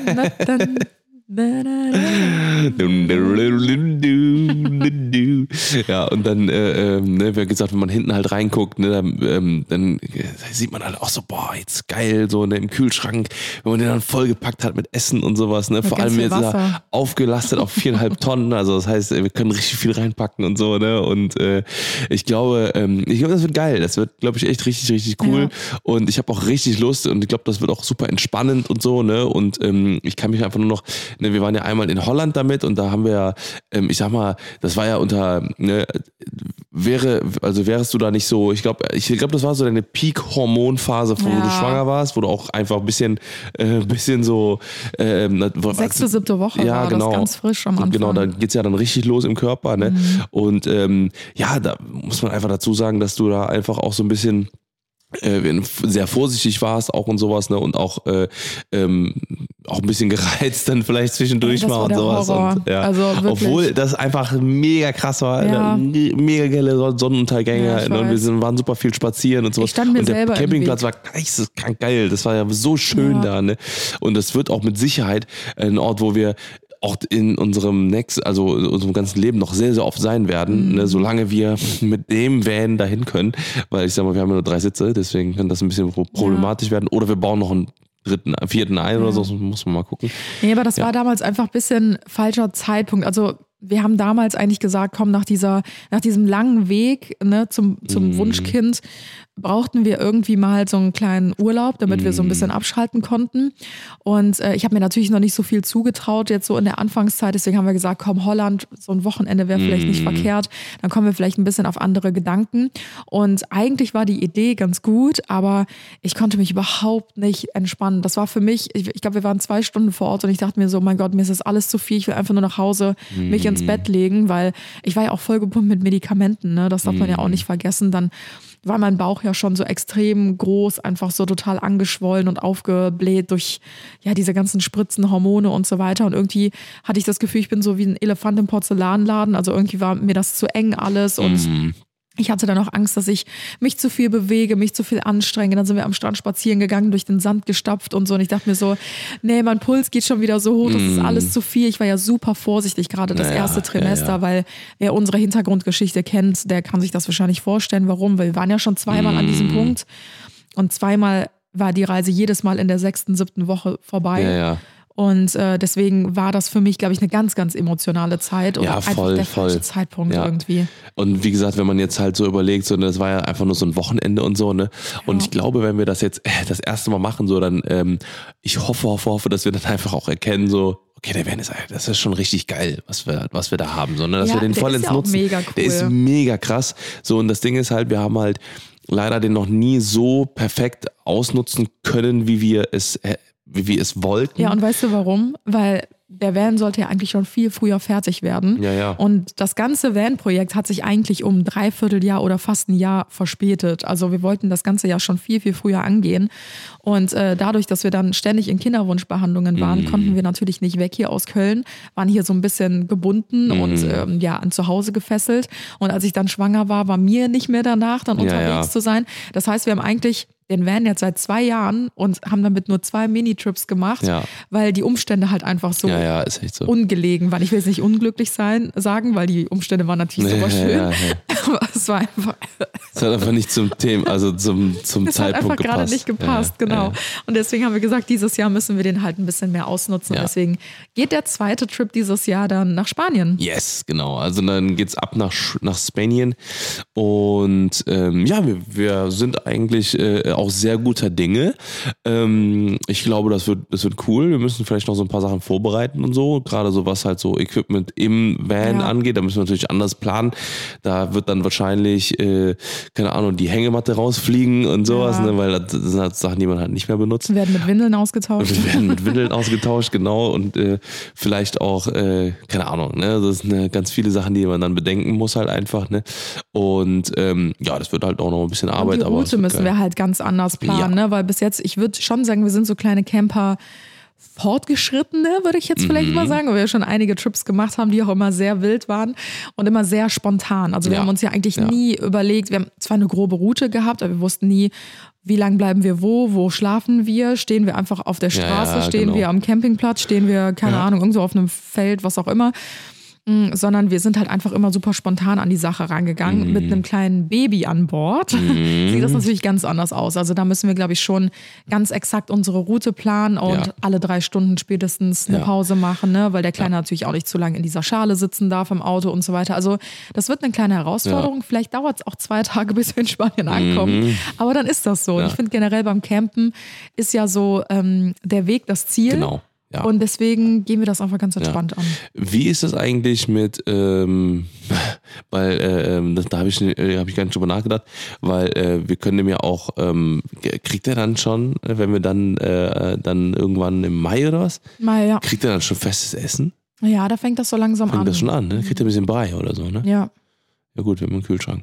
Ja, und dann, äh, ähm, ne, wie gesagt, wenn man hinten halt reinguckt, ne, dann, ähm, dann sieht man halt auch so, boah, jetzt geil, so ne, im Kühlschrank, wenn man den dann vollgepackt hat mit Essen und sowas, ne, vor ganz allem viel jetzt Wasser. da aufgelastet auf viereinhalb Tonnen, also das heißt, wir können richtig viel reinpacken und so, ne, und äh, ich glaube, ähm, ich glaube, das wird geil, das wird, glaube ich, echt richtig, richtig cool Ja. und ich habe auch richtig Lust und ich glaube, das wird auch super entspannend und so, ne, und ähm, ich kann mich einfach nur noch, ne, wir waren ja einmal in Holland damit und da haben wir ja, ähm, ich sag mal, das war ja unter, ne, wäre, also wärst du da nicht so, ich glaube, ich glaube, das war so deine Peak-Hormonphase, wo Ja. du schwanger warst, wo du auch einfach ein bisschen, äh, bisschen so, ähm, Sechste, siebte Woche ja, war genau. das ganz frisch am Anfang. Genau, da geht's ja dann richtig los im Körper, ne? Mhm. Und ähm, ja, da muss man einfach dazu sagen, dass du da einfach auch so ein bisschen äh, sehr vorsichtig warst auch und sowas, ne? Und auch äh, ähm, auch ein bisschen gereizt dann vielleicht zwischendurch Ey, das mal war und der sowas. Horror. Und, ja. Also wirklich. Obwohl das einfach mega krass war, Ja. ne? Mega geile Sonnenuntergänge, Ja, ich ne? Und wir weiß. sind, waren super viel spazieren und sowas. Ich stand mir und der selber im Campingplatz Weg. war geisteskrank geil. Das war ja so schön Ja. da, ne? Und das wird auch mit Sicherheit ein Ort, wo wir auch in unserem Next, also in unserem ganzen Leben noch sehr, sehr oft sein werden, Mhm. ne, solange wir mit dem Van dahin können, weil ich sag mal, wir haben ja nur drei Sitze, deswegen kann das ein bisschen problematisch werden, oder wir bauen noch einen dritten, vierten ein oder so, das muss man mal gucken. Nee, aber das Ja. war damals einfach ein bisschen falscher Zeitpunkt. Also wir haben damals eigentlich gesagt, komm, nach dieser, nach diesem langen Weg, ne, zum, zum Mm. Wunschkind, brauchten wir irgendwie mal so einen kleinen Urlaub, damit wir so ein bisschen abschalten konnten. Und äh, ich habe mir natürlich noch nicht so viel zugetraut, jetzt so in der Anfangszeit. Deswegen haben wir gesagt, komm, Holland, so ein Wochenende wäre vielleicht nicht verkehrt. Dann kommen wir vielleicht ein bisschen auf andere Gedanken. Und eigentlich war die Idee ganz gut, aber ich konnte mich überhaupt nicht entspannen. Das war für mich, ich, ich glaube, wir waren zwei Stunden vor Ort und ich dachte mir so, mein Gott, mir ist das alles zu viel. Ich will einfach nur nach Hause, mich ins Bett legen, weil ich war ja auch vollgepumpt mit Medikamenten. Ne? Das darf man ja auch nicht vergessen. Dann war mein Bauch ja schon so extrem groß, einfach so total angeschwollen und aufgebläht durch ja diese ganzen Spritzen, Hormone und so weiter. Und irgendwie hatte ich das Gefühl, ich bin so wie ein Elefant im Porzellanladen. Also irgendwie war mir das zu eng alles und Mm. ich hatte dann auch Angst, dass ich mich zu viel bewege, mich zu viel anstrenge. Dann sind wir am Strand spazieren gegangen, durch den Sand gestapft und so. Und ich dachte mir so, nee, mein Puls geht schon wieder so hoch, das ist alles zu viel. Ich war ja super vorsichtig, gerade das Naja, erste Trimester, ja, ja. weil wer unsere Hintergrundgeschichte kennt, der kann sich das wahrscheinlich vorstellen, warum. Weil wir waren ja schon zweimal an diesem Punkt und zweimal war die Reise jedes Mal in der sechsten, siebten Woche vorbei. Ja, ja. Und äh, deswegen war das für mich, glaube ich, eine ganz, ganz emotionale Zeit und Ja, einfach voll, der voll. falsche Zeitpunkt Ja. irgendwie. Und wie gesagt, wenn man jetzt halt so überlegt, so, ne, das war ja einfach nur so ein Wochenende und so, ne? Und Ja. ich glaube, wenn wir das jetzt äh, das erste Mal machen, so, dann, ähm, ich hoffe, hoffe, hoffe, dass wir dann einfach auch erkennen, so, okay, der Van ist, das ist schon richtig geil, was wir, was wir da haben, so, ne? Dass Ja, wir den der vollends ist ja auch nutzen. mega cool. Der ist mega krass. So, und das Ding ist halt, wir haben halt leider den noch nie so perfekt ausnutzen können, wie wir es, äh, wie wir es wollten. Ja, und weißt du warum? Weil der Van sollte ja eigentlich schon viel früher fertig werden. Ja, ja. Und das ganze Van-Projekt hat sich eigentlich um ein Dreivierteljahr oder fast ein Jahr verspätet. Also wir wollten das ganze Jahr schon viel, viel früher angehen. Und äh, dadurch, dass wir dann ständig in Kinderwunschbehandlungen waren, Mhm. konnten wir natürlich nicht weg hier aus Köln, waren hier so ein bisschen gebunden Mhm. und ähm, ja, an zu Hause gefesselt. Und als ich dann schwanger war, war mir nicht mehr danach, dann Ja, unterwegs ja. zu sein. Das heißt, wir haben eigentlich den Van jetzt seit zwei Jahren und haben damit nur zwei Minitrips gemacht, Ja. weil die Umstände halt einfach so Ja, ja, ist echt so. ungelegen waren. Ich will jetzt nicht unglücklich sein, sagen, weil die Umstände waren natürlich super Ja, schön. ja, ja. Aber es war einfach, Das hat einfach nicht zum Thema, also zum, zum es hat Zeitpunkt einfach gerade gepasst. nicht gepasst, Ja, genau. ja. Und deswegen haben wir gesagt, dieses Jahr müssen wir den halt ein bisschen mehr ausnutzen. Ja. Deswegen geht der zweite Trip dieses Jahr dann nach Spanien. Yes, genau. Also dann geht's ab nach, Sch- nach Spanien und ähm, ja, wir, wir sind eigentlich äh, auch sehr guter Dinge. Ähm, ich glaube, das wird, das wird cool. Wir müssen vielleicht noch so ein paar Sachen vorbereiten und so, gerade so was halt so Equipment im Van Ja. angeht. Da müssen wir natürlich anders planen. Da wird dann wahrscheinlich, äh, keine Ahnung, die Hängematte rausfliegen und sowas, Ja. ne, weil das sind halt Sachen, die man halt nicht mehr benutzt. Wir werden mit Windeln ausgetauscht. Wir werden mit Windeln ausgetauscht, genau. Und äh, vielleicht auch, äh, keine Ahnung, ne? Das sind äh, ganz viele Sachen, die man dann bedenken muss halt einfach, ne? Und ähm, ja, das wird halt auch noch ein bisschen Arbeit. Und die aber es Route wird müssen geil. wir halt ganz anders planen, Ja. ne? Weil bis jetzt, ich würde schon sagen, wir sind so kleine Camper Fortgeschrittene, würde ich jetzt vielleicht Mhm. mal sagen, weil wir schon einige Trips gemacht haben, die auch immer sehr wild waren und immer sehr spontan. Also wir Ja. haben uns ja eigentlich Ja. nie überlegt, wir haben zwar eine grobe Route gehabt, aber wir wussten nie, wie lange bleiben wir wo, wo schlafen wir, stehen wir einfach auf der Ja, Straße, ja, stehen genau. wir am Campingplatz, stehen wir, keine Ja. Ahnung, irgendwo auf einem Feld, was auch immer. Mm, sondern wir sind halt einfach immer super spontan an die Sache rangegangen. Mhm. Mit einem kleinen Baby an Bord sieht das natürlich ganz anders aus. Also da müssen wir, glaube ich, schon ganz exakt unsere Route planen und Ja. alle drei Stunden spätestens eine Ja. Pause machen, ne? Weil der Kleine natürlich auch nicht zu lange in dieser Schale sitzen darf im Auto und so weiter. Also das wird eine kleine Herausforderung. Vielleicht dauert es auch zwei Tage, bis wir in Spanien ankommen. Aber dann ist das so. Und Mhm. Ja. ich finde generell beim Campen ist ja so ähm, der Weg das Ziel. Genau. Ja. Und deswegen gehen wir das einfach ganz entspannt an. Wie ist das eigentlich mit, ähm, weil äh, ähm, das, da habe ich, äh, hab ich gar nicht drüber nachgedacht, weil äh, wir können dem ja auch, ähm, kriegt er dann schon, äh, wenn wir dann, äh, dann irgendwann im Mai oder was, Mal, ja. kriegt er dann schon festes Essen? Ja, da fängt das so langsam Fängt an. das schon an, ne? Kriegt er ein bisschen Brei oder so, ne? Ja. Ja gut, wir haben einen Kühlschrank.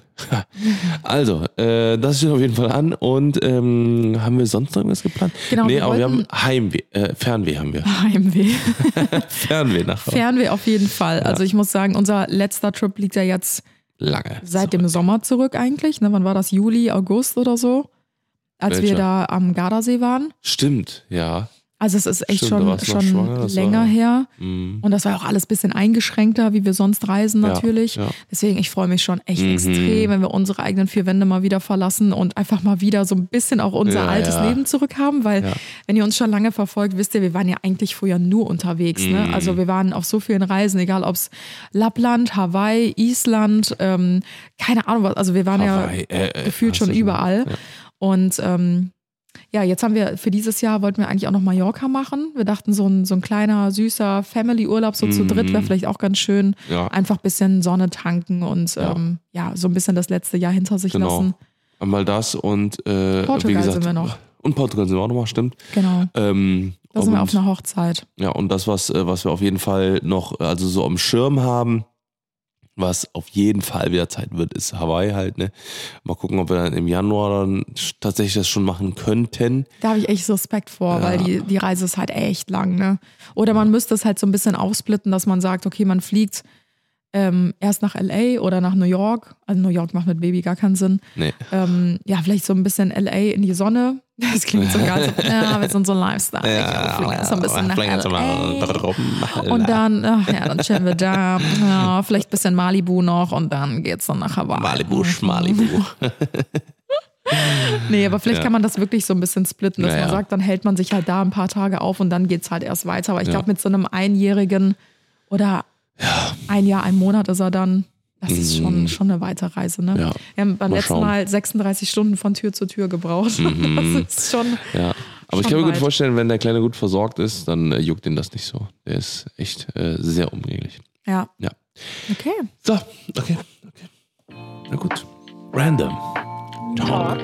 Also, äh, das steht auf jeden Fall an. Und ähm, haben wir sonst noch irgendwas geplant? Genau, nee, wir aber wir haben wollten- Heimweh, äh, Fernweh haben wir. Heimweh. Fernweh nach Fernweh auf jeden Fall. Also ich muss sagen, unser letzter Trip liegt ja jetzt lange. seit dem Sommer zurück eigentlich. Ne, wann war das? Juli, August oder so? Als wir Welcher? da am Gardasee waren. Stimmt, ja. Also es ist echt Stimmt, da schon, warst du noch schon schwanger, das länger war- her. Mhm. Und das war auch alles ein bisschen eingeschränkter, wie wir sonst reisen Ja, natürlich. ja. Deswegen, ich freue mich schon echt Mhm. extrem, wenn wir unsere eigenen vier Wände mal wieder verlassen und einfach mal wieder so ein bisschen auch unser Ja, altes ja. Leben zurückhaben. Weil Ja. wenn ihr uns schon lange verfolgt, wisst ihr, wir waren ja eigentlich früher nur unterwegs. Mhm. Ne? Also wir waren auf so vielen Reisen, egal ob es Lappland, Hawaii, Island, ähm, keine Ahnung was. Also wir waren Hawaii, ja äh, äh, gefühlt hast schon du schon- überall. ja. Und ähm, ja, jetzt haben wir für dieses Jahr wollten wir eigentlich auch noch Mallorca machen. Wir dachten, so ein, so ein kleiner, süßer Family-Urlaub so zu Mhm. dritt wäre vielleicht auch ganz schön. Ja. Einfach ein bisschen Sonne tanken und Ja. ähm, ja, so ein bisschen das letzte Jahr hinter sich Genau. lassen. Einmal das und äh, Portugal wie gesagt, sind wir noch. Und Portugal sind wir auch noch mal, stimmt. Genau. Ähm, Da sind wir und- auf einer Hochzeit. Ja, und das, was, äh, was wir auf jeden Fall noch, also so am Schirm haben, was auf jeden Fall wieder Zeit wird, ist Hawaii halt, ne? Mal gucken, ob wir dann im Januar dann sch- tatsächlich das schon machen könnten. Da habe ich echt Respekt vor, Ja. weil die, die Reise ist halt echt lang. Ne? Oder man müsste es halt so ein bisschen aufsplitten, dass man sagt, okay, man fliegt ähm, erst nach L A oder nach New York. Also New York macht mit Baby gar keinen Sinn. Nee. Ähm, ja, vielleicht so ein bisschen L A in die Sonne. Das klingt so ganz, ja, wir sind so Lifestyle. wir fliegen jetzt so ein bisschen nach L A. Und dann, ach ja, dann chillen wir da. Ja, vielleicht ein bisschen Malibu noch und dann geht's dann nach Hawaii. Malibu, Schmalibu. Nee, aber vielleicht Ja. kann man das wirklich so ein bisschen splitten, dass Ja, man ja. sagt, dann hält man sich halt da ein paar Tage auf und dann geht's halt erst weiter. Aber ich Ja. glaube, mit so einem Einjährigen oder ein Jahr, ein Monat ist er dann, das ist schon, schon eine weite Reise. Ne? Mhm. Ja. Wir haben beim Mal letzten schauen. Mhm. Mal sechsunddreißig Stunden von Tür zu Tür gebraucht. Das ist schon. Ja. Aber ich Schon kann mir gut weit. vorstellen, wenn der Kleine gut versorgt ist, dann äh, juckt ihn das nicht so. Der ist echt äh, sehr umgänglich. Ja. Ja. Okay. So, okay, okay. Na gut. Random. Talk.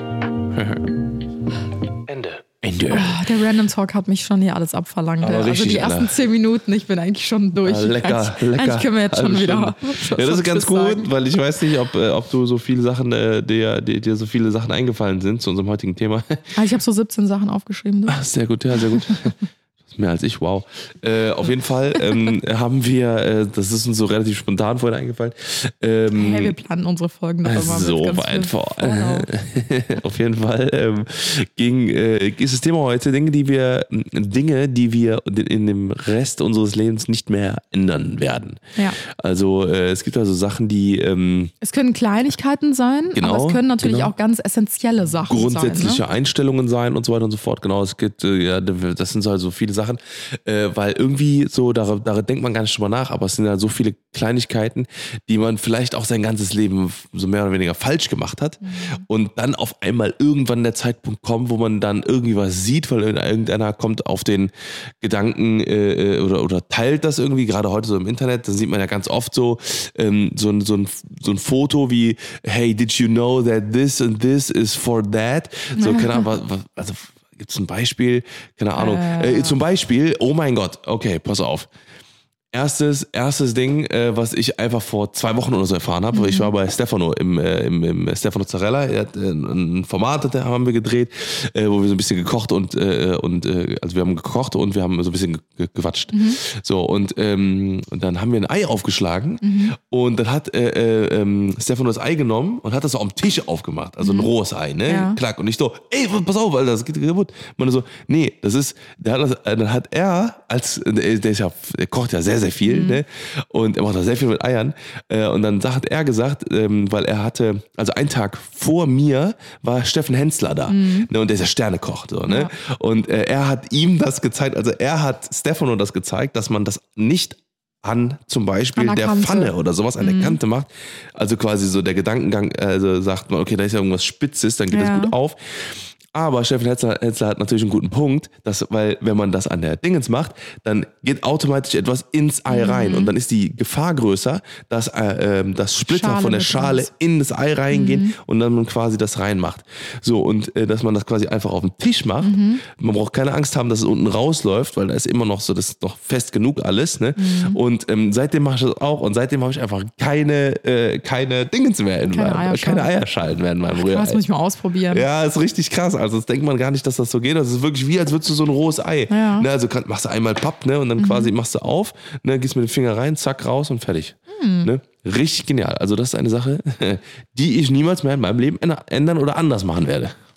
Ende. Ende. Oh, der Random Talk hat mich schon hier alles abverlangt. Aber also richtig, die ersten Alter. zehn Minuten, ich bin eigentlich schon durch. Ah, lecker, eigentlich, lecker. Eigentlich können wir jetzt schon Halbe wieder. Stunde. Ja, das ist ganz gut, sagen. weil ich weiß nicht, ob, äh, ob du so viele Sachen, äh, dir, dir, dir so viele Sachen eingefallen sind zu unserem heutigen Thema. Ah, ich habe so siebzehn Sachen aufgeschrieben. Du. Sehr gut, ja, sehr gut. Das ist mehr als ich, wow. Äh, auf jeden Fall ähm, haben wir, äh, das ist uns so relativ spontan vorhin eingefallen. Ähm, Hey, wir planen unsere Folgen doch immer so mit ganz weit viel vor. Vorlauf. Auf jeden Fall ähm, ging, äh, ist das Thema heute Dinge, die wir, Dinge, die wir in dem Rest unseres Lebens nicht mehr ändern werden. Ja. Also äh, es gibt also Sachen, die ähm, Es können Kleinigkeiten sein, Genau, aber es können natürlich genau. auch ganz essentielle Sachen grundsätzliche sein. Ne? Einstellungen sein und so weiter und so fort. Genau, es gibt, äh, ja, das sind so halt so viele Sachen, äh, weil irgendwie so, da, da denkt man gar nicht drüber nach, aber es sind halt so viele Kleinigkeiten, die man vielleicht auch sein ganzes Leben so mehr oder weniger falsch gemacht hat Mhm. und dann auf einmal irgendwann der Zeitpunkt kommt, wo man dann irgendwie was sieht, weil irgendeiner kommt auf den Gedanken äh, oder, oder teilt das irgendwie, gerade heute so im Internet, dann sieht man ja ganz oft so, ähm, so, ein, so, ein, so ein Foto wie, hey, did you know that this and this is for that? So, keine Ahnung, was, was, also gibt es ein Beispiel? Keine Ahnung. Äh, zum Beispiel, oh mein Gott, okay, pass auf. Erstes, erstes Ding, äh, was ich einfach vor zwei Wochen oder so erfahren habe, mhm. ich war bei Stefano im, äh, im, im Stefano Zarella, er hat äh, ein Format, da haben wir gedreht, äh, wo wir so ein bisschen gekocht und, äh, und äh, also wir haben gekocht und wir haben so ein bisschen ge- gequatscht. Mhm. So, und, ähm, und dann haben wir ein Ei aufgeschlagen mhm. und dann hat äh, äh, ähm, Stefano das Ei genommen und hat das so am Tisch aufgemacht, also mhm. ein rohes Ei, ne? Ja. Klack. Und ich so, ey, pass auf, Alter, das geht kaputt. Man so, nee, das ist, der hat das, dann hat er, als, der, ist ja, der kocht ja sehr, sehr viel, mhm. ne? Und er macht da sehr viel mit Eiern. Äh, und dann hat er gesagt, ähm, weil er hatte, also einen Tag vor mir war Steffen Hensler da, mhm. ne? Und der ist ja Sternekoch, so, ne? Ja. Und äh, er hat ihm das gezeigt, also er hat Stefano das gezeigt, dass man das nicht an zum Beispiel an der, der Kante. Pfanne oder sowas an der mhm. Kante macht. Also quasi so der Gedankengang, also sagt man, okay, da ist ja irgendwas Spitzes, dann geht ja. das gut auf. Aber Steffen Hensler, Hensler hat natürlich einen guten Punkt, dass, weil wenn man das an der Dingens macht, dann geht automatisch etwas ins Ei rein mhm. und dann ist die Gefahr größer, dass äh, äh, das Splitter Schale von der Schale raus. in das Ei reingehen mhm. und dann man quasi das reinmacht. So, und äh, dass man das quasi einfach auf den Tisch macht. Mhm. Man braucht keine Angst haben, dass es unten rausläuft, weil da ist immer noch so, das ist noch fest genug alles. Ne? Mhm. Und ähm, seitdem mache ich das auch und seitdem habe ich einfach keine, äh, keine Dingens mehr in keine meinem, Eierschalen. keine Eierschalen mehr in meinem Rührei. Das muss ich mal ausprobieren. Ja, ist richtig krass. Also das denkt man gar nicht, dass das so geht. Das ist wirklich wie, als würdest du so ein rohes Ei. Ja. Ne, also kann, machst du einmal Papp, ne, und dann mhm. quasi machst du auf, ne, gehst mit dem Finger rein, zack, raus und fertig. Mhm. Ne? Richtig genial. Also das ist eine Sache, die ich niemals mehr in meinem Leben ändern oder anders machen werde.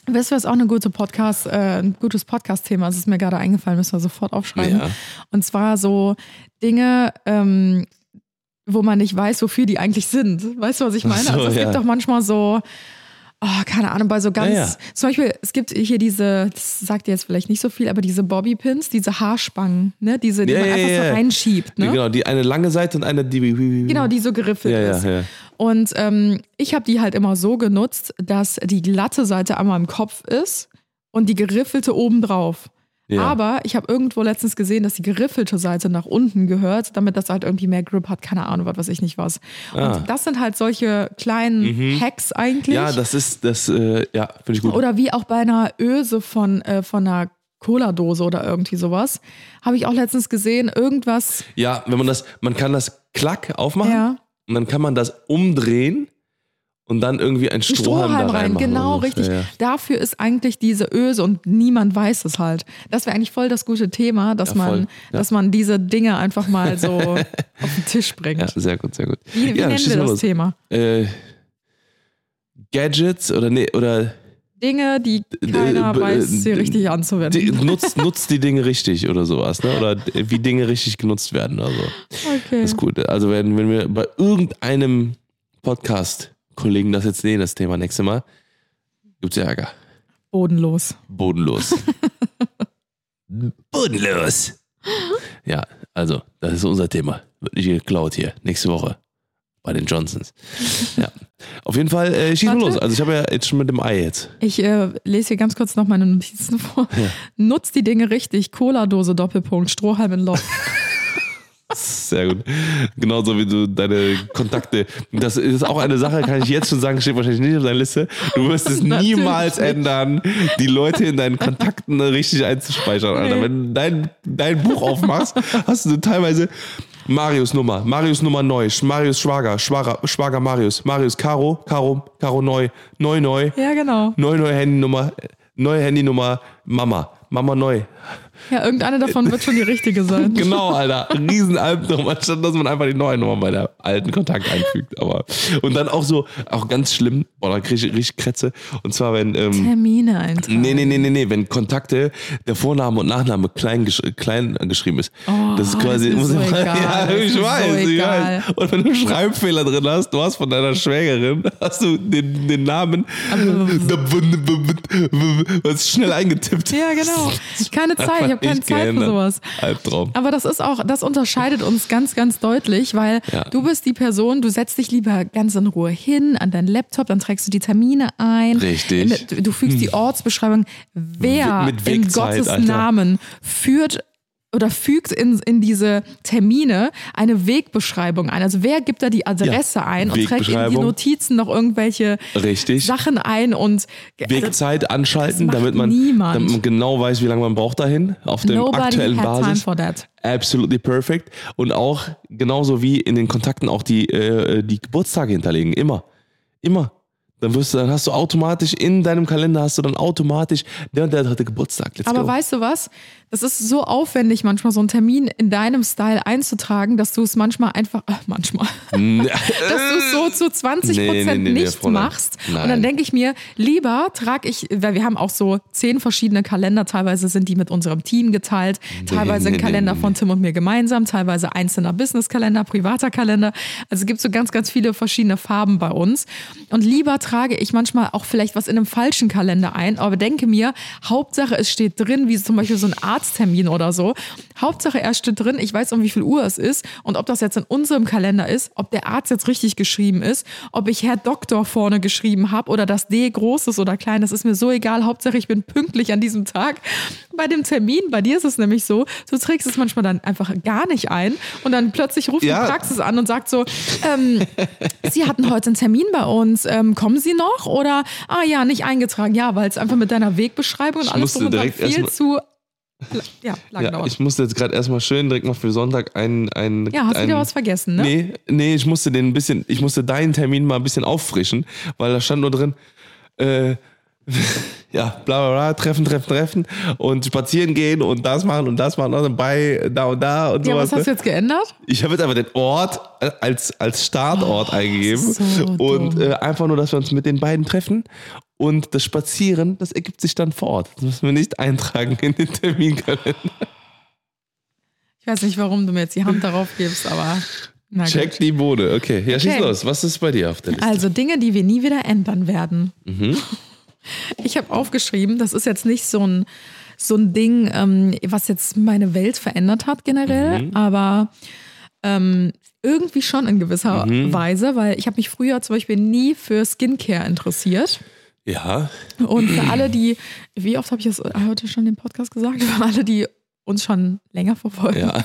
Weißt du, was auch eine gute Podcast, äh, ein gutes Podcast-Thema ist? Es ist mir gerade eingefallen, müssen wir sofort aufschreiben. Ja. Und zwar so Dinge, ähm, wo man nicht weiß, wofür die eigentlich sind. Weißt du, was ich meine? Ach so, also es ja. gibt doch manchmal so, oh, keine Ahnung, bei so ganz, Ja, ja. zum Beispiel, es gibt hier diese, das sagt dir jetzt vielleicht nicht so viel, aber diese Bobby-Pins, diese Haarspangen, ne? Diese, die Ja, man ja, einfach ja, so ja. reinschiebt, ne? Genau, die eine lange Seite und eine die. Genau, die so geriffelt Ja, ja, ist. ja. Und ähm, ich habe die halt immer so genutzt, dass die glatte Seite einmal im Kopf ist und die geriffelte obendrauf. Ja. Aber ich habe irgendwo letztens gesehen, dass die geriffelte Seite nach unten gehört, damit das halt irgendwie mehr Grip hat, keine Ahnung, was weiß ich nicht was. Und Ah. das sind halt solche kleinen Hacks eigentlich. Ja, das ist, das, äh, ja, finde ich gut. Oder wie auch bei einer Öse von, äh, von einer Cola-Dose oder irgendwie sowas. Habe ich auch letztens gesehen, irgendwas. Ja, wenn man das, man kann das Klack aufmachen Ja. und dann kann man das umdrehen und dann irgendwie ein Strohhalm, Strohhalm da rein, reinmachen genau, oder so. richtig. Ja, ja. Dafür ist eigentlich diese Öse und niemand weiß es halt. Das wäre eigentlich voll das gute Thema, dass Ja, voll. man, Ja. dass man diese Dinge einfach mal so auf den Tisch bringt. Ja, sehr gut, sehr gut. Wie, wie ja, nennen schieß wir mal das los. Thema? Äh, Gadgets oder nee, oder Dinge, die keiner äh, weiß, sie äh, richtig anzuwenden. die, nutzt, nutzt die Dinge richtig oder sowas, ne? Oder wie Dinge richtig genutzt werden oder so. Okay. Das ist gut. Also wenn, wenn wir bei irgendeinem Podcast-Kollegen das jetzt sehen, das Thema nächste Mal, gibt's Ärger. Bodenlos. Bodenlos. Bodenlos. Ja, also, das ist unser Thema. Wird nicht geklaut hier. Nächste Woche. Bei den Johnsons. Ja. Auf jeden Fall, äh, schieß mal Warte. los. Also ich habe ja jetzt schon mit dem Ei jetzt. Ich äh, lese hier ganz kurz noch meine Notizen vor. Nutzt die Dinge richtig. Cola-Dose, Doppelpunkt, Strohhalm in Loch. Sehr gut. Genauso wie du deine Kontakte. Das ist auch eine Sache, kann ich jetzt schon sagen, steht wahrscheinlich nicht auf deiner Liste. Du wirst es Natürlich niemals nicht. ändern, die Leute in deinen Kontakten richtig einzuspeichern. Alter. Nee. Wenn du dein, dein Buch aufmachst, hast du teilweise Marius Nummer, Marius Nummer neu, Marius Schwager, Schwager, Schwager Marius, Marius Caro, Caro, Caro neu, neu, neu, Ja, genau. neu, neue Handynummer, neue Handynummer, Mama, Mama neu. Ja, irgendeine davon wird schon die richtige sein. Genau, Alter. Riesenalbum, anstatt dass man einfach die neue Nummer bei der alten Kontakt einfügt. Aber und dann auch so, auch ganz schlimm, boah, da kriege ich richtig Krätze. Und zwar, wenn, ähm, Termine eintragen. nee, nee, nee, nee, nee, wenn Kontakte, der Vorname und Nachname klein, gesch klein geschrieben ist. Oh, das ist quasi, das ist muss so ich- egal. ja, Das ich ist weiß, so ich egal. weiß. Und wenn du einen Schreibfehler drin hast, du hast von deiner Schwägerin, hast du den, den Namen, was schnell eingetippt. Ja, genau. Keine Zeit, ich habe keine Nicht Zeit für geändert. sowas. Albtraum. Aber das ist auch, das unterscheidet uns ganz, ganz deutlich, weil Ja. du bist die Person, du setzt dich lieber ganz in Ruhe hin an deinen Laptop, dann trägst du die Termine ein. Richtig. In- Du fügst die Ortsbeschreibung. Wer Mit in Wegzeit, Gottes Alter. Namen führt oder fügt in, in diese Termine eine Wegbeschreibung ein? Also wer gibt da die Adresse Ja, ein und trägt in die Wegbeschreibung. Notizen noch irgendwelche Richtig. Sachen ein und Wegzeit anschalten, das macht damit man, niemand. damit man genau weiß, wie lange man braucht dahin, auf dem Nobody aktuellen had time Basis. for that. Absolutely perfect. Und auch genauso wie in den Kontakten auch die, äh, die Geburtstage hinterlegen. Immer. Immer. Dann wirst du, dann hast du automatisch in deinem Kalender hast du dann automatisch der und der dritte Geburtstag. Let's Aber go. weißt du was? Das ist so aufwendig, manchmal so einen Termin in deinem Style einzutragen, dass du es manchmal einfach, äh, manchmal, dass du es so zu zwanzig Prozent Nee, nee, nee, nee, nicht Fräulein. machst. Nein. Und dann denke ich mir, lieber trage ich, weil wir haben auch so zehn verschiedene Kalender, teilweise sind die mit unserem Team geteilt, teilweise nee, ein Kalender nee, nee. von Tim und mir gemeinsam, teilweise einzelner Businesskalender, privater Kalender. Also es gibt so ganz, ganz viele verschiedene Farben bei uns. Und lieber trage ich manchmal auch vielleicht was in einem falschen Kalender ein, aber denke mir, Hauptsache es steht drin, wie zum Beispiel so ein Arzttermin oder so. Hauptsache er steht drin, ich weiß, um wie viel Uhr es ist und ob das jetzt in unserem Kalender ist, ob der Arzt jetzt richtig geschrieben ist, ob ich Herr Doktor vorne geschrieben habe oder das D groß ist oder klein, das ist mir so egal. Hauptsache ich bin pünktlich an diesem Tag. Bei dem Termin, bei dir ist es nämlich so, du trägst es manchmal dann einfach gar nicht ein und dann plötzlich ruft Ja. die Praxis an und sagt so, ähm, Sie hatten heute einen Termin bei uns, ähm, kommen Sie noch? Oder, ah ja, nicht eingetragen. Ja, weil es einfach mit deiner Wegbeschreibung und Ich alles musste drum und dran direkt viel erstmal- zu ja, lang Ja, dauert. ich musste jetzt gerade erstmal schön direkt mal für Sonntag ein, ein Ja, hast du ein, wieder was vergessen, ne? Nee, nee, ich musste den ein bisschen, ich musste deinen Termin mal ein bisschen auffrischen, weil da stand nur drin, äh, ja, bla bla bla, treffen, treffen, treffen und spazieren gehen und das machen und das machen und bei da und da und Ja, sowas. was hast du ne? jetzt geändert? Ich habe jetzt einfach den Ort als, als Startort eingegeben so und dumm. äh, einfach nur, dass wir uns mit den beiden treffen Und das Spazieren, das ergibt sich dann vor Ort. Das müssen wir nicht eintragen in den Terminkalender. Ich weiß nicht, warum du mir jetzt die Hand darauf gibst, aber na gut. Check die Bohne. Okay, ja, schieß Okay. los. Was ist bei dir auf der Liste? Also Dinge, die wir nie wieder ändern werden. Mhm. Ich habe aufgeschrieben, das ist jetzt nicht so ein, so ein Ding, ähm, was jetzt meine Welt verändert hat generell, Mhm. aber ähm, irgendwie schon in gewisser Mhm. Weise, weil ich habe mich früher zum Beispiel nie für Skincare interessiert. Ja. Und für alle, die, wie oft habe ich das heute schon im Podcast gesagt, für alle, die uns schon länger verfolgen, Ja.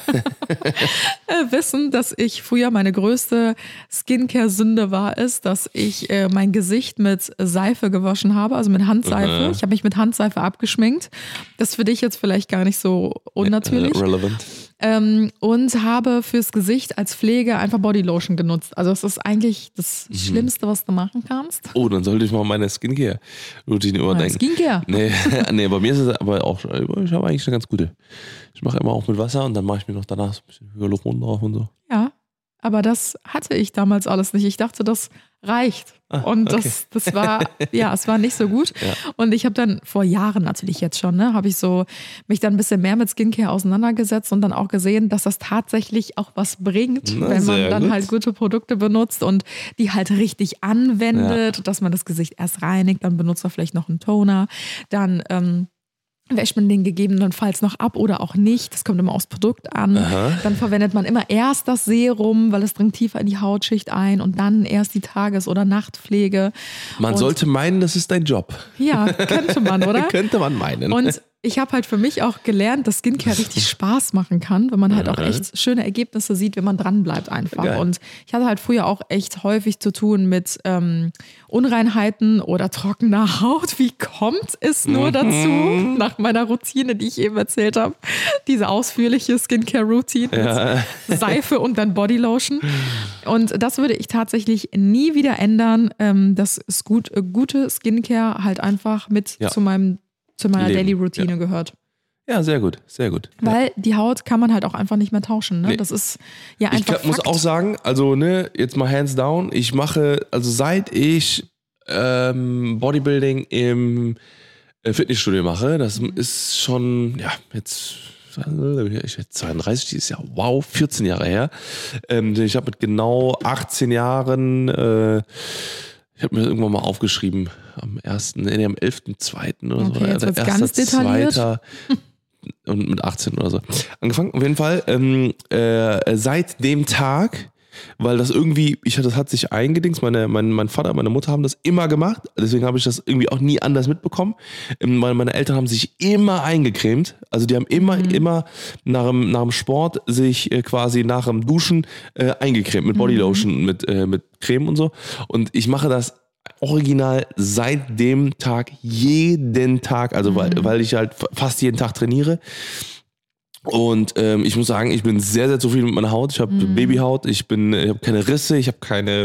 äh, wissen, dass ich früher meine größte Skincare-Sünde war, ist, dass ich äh, mein Gesicht mit Seife gewaschen habe, also mit Handseife. Mhm. Ich habe mich mit Handseife abgeschminkt. Das ist für dich jetzt vielleicht gar nicht so unnatürlich. Äh, relevant. Ähm, und habe fürs Gesicht als Pflege einfach Bodylotion genutzt. Also es ist eigentlich das Mhm. Schlimmste, was du machen kannst. Oh, dann sollte ich mal meine Skincare-Routine überdenken. Skincare. Nee, nee, bei mir ist es aber auch, ich habe eigentlich eine ganz gute. Ich mache immer auch mit Wasser und dann mache ich mir noch danach so ein bisschen Hyaluron drauf und so. Ja, aber das hatte ich damals alles nicht. Ich dachte, das reicht. Ah, Und okay. das, das war, ja, es war nicht so gut. Ja. Und ich habe dann vor Jahren natürlich jetzt schon, ne, habe ich so mich dann ein bisschen mehr mit Skincare auseinandergesetzt und dann auch gesehen, dass das tatsächlich auch was bringt, Na, wenn man sehr dann gut. halt gute Produkte benutzt und die halt richtig anwendet, dass man das Gesicht erst reinigt, dann benutzt man vielleicht noch einen Toner, dann ähm, wäscht man den gegebenenfalls noch ab oder auch nicht. Das kommt immer aufs Produkt an. Aha. Dann verwendet man immer erst das Serum, weil es dringt tiefer in die Hautschicht ein und dann erst die Tages- oder Nachtpflege. Man Und- sollte meinen, das ist dein Job. Ja, könnte man, oder? Könnte man meinen. Und ich habe halt für mich auch gelernt, dass Skincare richtig Spaß machen kann, wenn man halt auch echt schöne Ergebnisse sieht, wenn man dran bleibt einfach. Geil. Und ich hatte halt früher auch echt häufig zu tun mit ähm, Unreinheiten oder trockener Haut. Wie kommt es nur dazu, nach meiner Routine, die ich eben erzählt habe, diese ausführliche Skincare-Routine Ja. mit Seife und dann Bodylotion. Und das würde ich tatsächlich nie wieder ändern, ähm, dass es gut, äh, gute Skincare halt einfach mit Ja. zu meinem zu meiner Leben, Daily Routine ja. gehört. Ja, sehr gut, sehr gut. Ja. Weil die Haut kann man halt auch einfach nicht mehr tauschen. Ne? Nee. Das ist ja Ich einfach glaub, muss Fakt. auch sagen, also ne, jetzt mal hands down, ich mache, also seit ich ähm, Bodybuilding im äh, Fitnessstudio mache, das ist schon, ja, jetzt, ich werde zweiunddreißig dieses Jahr, wow, vierzehn Jahre her. Ähm, ich habe mit genau achtzehn Jahren, äh, ich habe mir irgendwann mal aufgeschrieben, am ersten, nee, am elften zweiten oder so. Okay, jetzt oder wird's ganz detailliert. zweiter und mit achtzehn oder so. Angefangen, auf jeden Fall, ähm, äh, seit dem Tag, weil das irgendwie, ich das hat sich eingedingst, meine, mein, mein Vater, meine Mutter haben das immer gemacht, deswegen habe ich das irgendwie auch nie anders mitbekommen. Ähm, Meine, meine Eltern haben sich immer eingecremt, also die haben immer, immer nach dem, nach dem Sport sich äh, quasi nach dem Duschen äh, eingecremt mit Bodylotion, mit, äh, mit Creme und so. Und ich mache das original seit dem Tag, jeden Tag, also weil, weil ich halt f- fast jeden Tag trainiere. Und ähm, ich muss sagen, ich bin sehr, sehr zufrieden mit meiner Haut. Ich habe Babyhaut, ich bin, ich habe keine Risse, ich habe keine,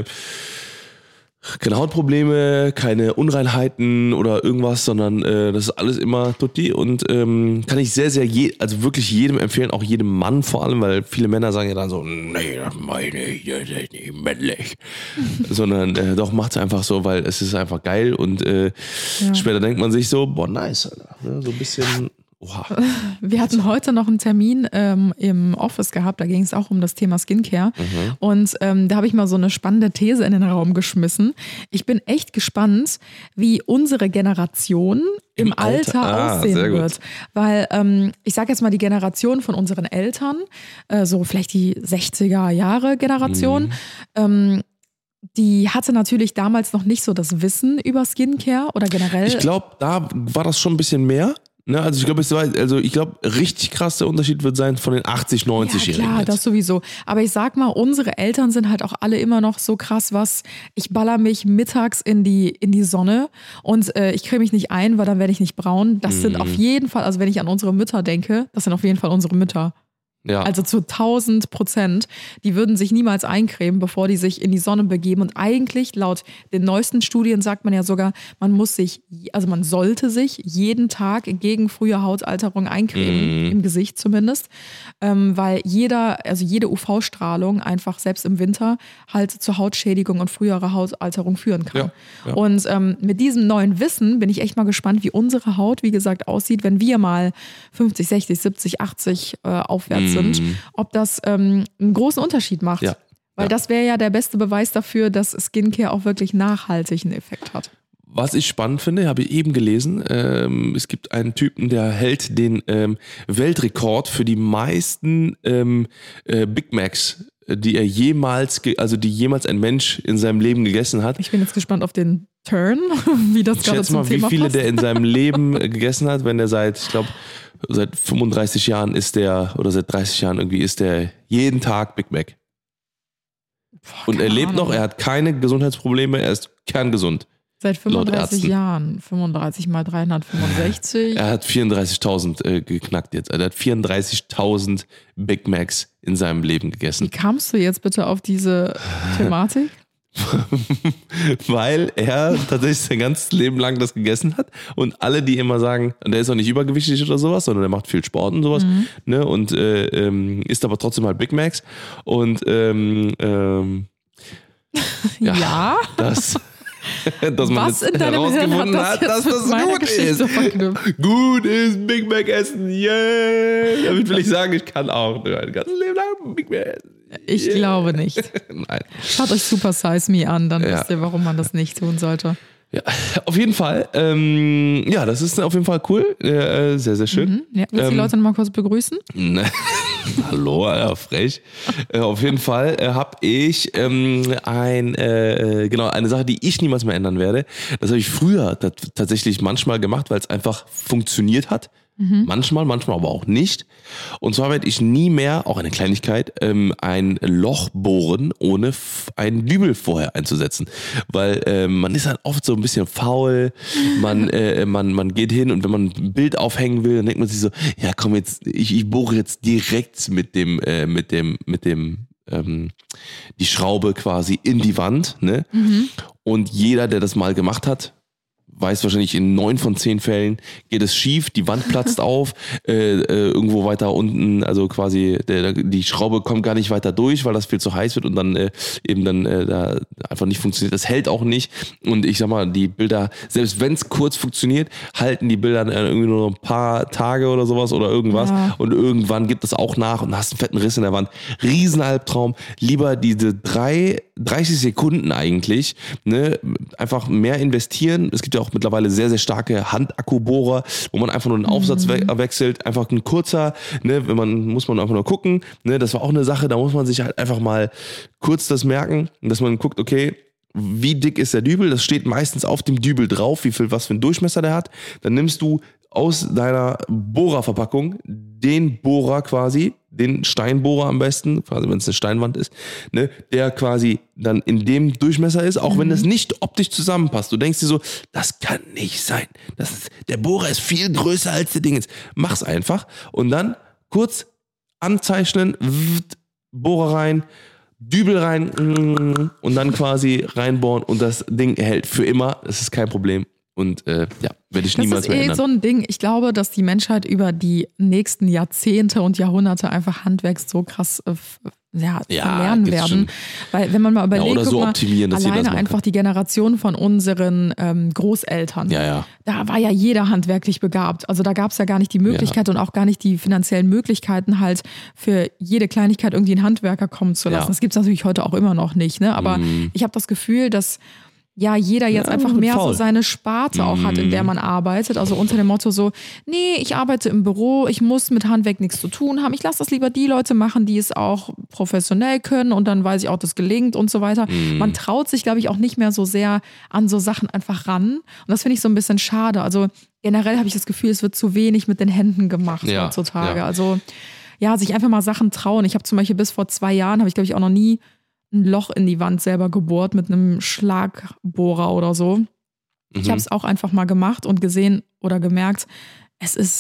keine Hautprobleme, keine Unreinheiten oder irgendwas, sondern äh, das ist alles immer tutti und ähm, kann ich sehr, sehr, je, also wirklich jedem empfehlen, auch jedem Mann vor allem, weil viele Männer sagen ja dann so, nee, das meine ich, das ist nicht männlich. Sondern äh, doch, macht's einfach so, weil es ist einfach geil und äh, Ja. später denkt man sich so, boah, nice, Alter. Ne? So ein bisschen, oha. Wir hatten heute noch einen Termin ähm, im Office gehabt, da ging es auch um das Thema Skincare. Und ähm, da habe ich mal so eine spannende These in den Raum geschmissen. Ich bin echt gespannt, wie unsere Generation im, Im Alter. Alter, Ah, aussehen sehr gut. wird. Weil ähm, ich sage jetzt mal die Generation von unseren Eltern, äh, so vielleicht die sechziger Jahre Generation, ähm, die hatte natürlich damals noch nicht so das Wissen über Skincare oder generell. Ich glaube, da war das schon ein bisschen mehr. Ne? Also ich glaube, es war, also ich glaube, richtig krass der Unterschied wird sein von den achtzig, neunzig-Jährigen. Ja, klar, jetzt. das sowieso. Aber ich sag mal, unsere Eltern sind halt auch alle immer noch so krass, was ich baller mich mittags in die, in die Sonne und äh, ich creme mich nicht ein, weil dann werde ich nicht braun. Das Mhm. sind auf jeden Fall, also wenn ich an unsere Mütter denke, das sind auf jeden Fall unsere Mütter. Ja. Also zu tausend Prozent. Die würden sich niemals eincremen, bevor die sich in die Sonne begeben. Und eigentlich, laut den neuesten Studien, sagt man ja sogar, man muss sich, also man sollte sich jeden Tag gegen frühe Hautalterung eincremen, Mhm. im Gesicht zumindest. Ähm, weil jeder, also jede U V-Strahlung einfach selbst im Winter halt zur Hautschädigung und früherer Hautalterung führen kann. Ja, ja. Und ähm, mit diesem neuen Wissen bin ich echt mal gespannt, wie unsere Haut, wie gesagt, aussieht, wenn wir mal fünfzig, sechzig, siebzig, achtzig äh, aufwärts sind, ob das ähm, einen großen Unterschied macht. Ja. Weil Ja. das wäre ja der beste Beweis dafür, dass Skincare auch wirklich nachhaltig einen Effekt hat. Was ich spannend finde, habe ich eben gelesen, ähm, es gibt einen Typen, der hält den ähm, Weltrekord für die meisten ähm, äh, Big Macs, die er jemals, ge- also die jemals ein Mensch in seinem Leben gegessen hat. Ich bin jetzt gespannt auf den Turn, wie das gerade Schätz zum mal, wie Thema viele passt. der in seinem Leben äh, gegessen hat, wenn er seit, ich glaube, seit fünfunddreißig Jahren ist der, oder seit dreißig Jahren irgendwie ist der jeden Tag Big Mac. Und er keine lebt noch, Ahnung. er hat keine Gesundheitsprobleme, er ist kerngesund. Seit fünfunddreißig Ärzten. Jahren. fünfunddreißig mal dreihundertfünfundsechzig. Er hat vierunddreißigtausend äh, geknackt jetzt. Er hat vierunddreißigtausend Big Macs in seinem Leben Wie gegessen. kamst du jetzt bitte auf diese Thematik? Weil er tatsächlich sein ganzes Leben lang das gegessen hat und alle, die immer sagen, und der ist auch nicht übergewichtig oder sowas, sondern er macht viel Sport und sowas, Mhm. ne, und äh, ähm, isst aber trotzdem halt Big Macs und ähm, ähm, Ja. Ja. das, dass man Was jetzt in deinem Hirn hat herausgefunden das hat, jetzt dass mit das meiner gut Geschichte ist. verknüpft? Gut ist Big Mac essen, yeah! Damit will ich sagen, ich kann auch mein ganzes Leben lang Big Mac essen. Ich glaube nicht. Nein. Schaut euch Super Size Me an, dann Ja. wisst ihr, warum man das nicht tun sollte. Ja, auf jeden Fall. Ähm, ja, das ist auf jeden Fall cool. Äh, sehr, sehr schön. Mhm. Ja, willst du die Ähm, Leute nochmal kurz begrüßen? Ne. Hallo, ja, frech. Äh, auf jeden Fall äh, habe ich ähm, ein, äh, genau, eine Sache, die ich niemals mehr ändern werde. Das habe ich früher tat- tatsächlich manchmal gemacht, weil es einfach funktioniert hat. Manchmal, manchmal aber auch nicht. Und zwar werde ich nie mehr, auch eine Kleinigkeit, ähm, ein Loch bohren, ohne f- einen Dübel vorher einzusetzen. Weil ähm, man ist halt oft so ein bisschen faul, man, äh, man, man geht hin und wenn man ein Bild aufhängen will, dann denkt man sich so, ja komm jetzt, ich, ich bohre jetzt direkt mit dem, äh, mit dem, mit dem, ähm, die Schraube quasi in die Wand. Ne? Und jeder, der das mal gemacht hat, weiß wahrscheinlich, in neun von zehn Fällen geht es schief, die Wand platzt auf, äh, äh, irgendwo weiter unten, also quasi der, die Schraube kommt gar nicht weiter durch, weil das viel zu heiß wird und dann äh, eben dann äh, da einfach nicht funktioniert. Das hält auch nicht und ich sag mal, die Bilder, selbst wenn es kurz funktioniert, halten die Bilder äh, irgendwie nur ein paar Tage oder sowas oder irgendwas Ja. und irgendwann gibt es auch nach und hast einen fetten Riss in der Wand. Riesenalbtraum. Lieber diese drei, dreißig Sekunden eigentlich, ne, einfach mehr investieren. Es gibt ja auch mittlerweile sehr, sehr starke Handakkubohrer, wo man einfach nur den Aufsatz we wechselt. Einfach ein kurzer, ne, wenn man, muss man einfach nur gucken. Ne, das war auch eine Sache, da muss man sich halt einfach mal kurz das merken, dass man guckt, okay, wie dick ist der Dübel? Das steht meistens auf dem Dübel drauf, wie viel, was für einen Durchmesser der hat. Dann nimmst du aus deiner Bohrerverpackung den Bohrer quasi, den Steinbohrer am besten, quasi wenn es eine Steinwand ist, ne, der quasi dann in dem Durchmesser ist, auch wenn das nicht optisch zusammenpasst. Du denkst dir so, das kann nicht sein. Das ist, der Bohrer ist viel größer als der Ding ist. Mach's einfach und dann kurz anzeichnen, wft, Bohrer rein, Dübel rein mm, und dann quasi reinbohren und das Ding hält für immer. Das ist kein Problem. Und äh, ja, werde ich Das niemals ist mehr eh ändern. so ein Ding. Ich glaube, dass die Menschheit über die nächsten Jahrzehnte und Jahrhunderte einfach Handwerk so krass äh, f- ja, Ja, verlernen gibt's werden. schon. Weil wenn man mal überlegt, oder guck so mal, optimieren, dass jeder das alleine machen einfach die Generation von unseren ähm, Großeltern. Ja, ja. Da war ja jeder handwerklich begabt. Also da gab es ja gar nicht die Möglichkeit und auch gar nicht die finanziellen Möglichkeiten, halt für jede Kleinigkeit irgendwie einen Handwerker kommen zu lassen. Ja. Das gibt es natürlich heute auch immer noch nicht. Ne? Aber Mhm. ich habe das Gefühl, dass ja jeder jetzt Ja, einfach wird mehr faul. so seine Sparte auch hat, in der man arbeitet. Also unter dem Motto so, nee, ich arbeite im Büro, ich muss mit Handwerk nichts zu tun haben. Ich lasse das lieber die Leute machen, die es auch professionell können und dann weiß ich auch, das gelingt und so weiter. Man traut sich, glaube ich, auch nicht mehr so sehr an so Sachen einfach ran. Und das finde ich so ein bisschen schade. Also generell habe ich das Gefühl, es wird zu wenig mit den Händen gemacht Ja, heutzutage. ja. Also ja, sich einfach mal Sachen trauen. Ich habe zum Beispiel bis vor zwei Jahren, habe ich glaube ich auch noch nie ein Loch in die Wand selber gebohrt mit einem Schlagbohrer oder so. Ich Mhm. habe es auch einfach mal gemacht und gesehen oder gemerkt, es ist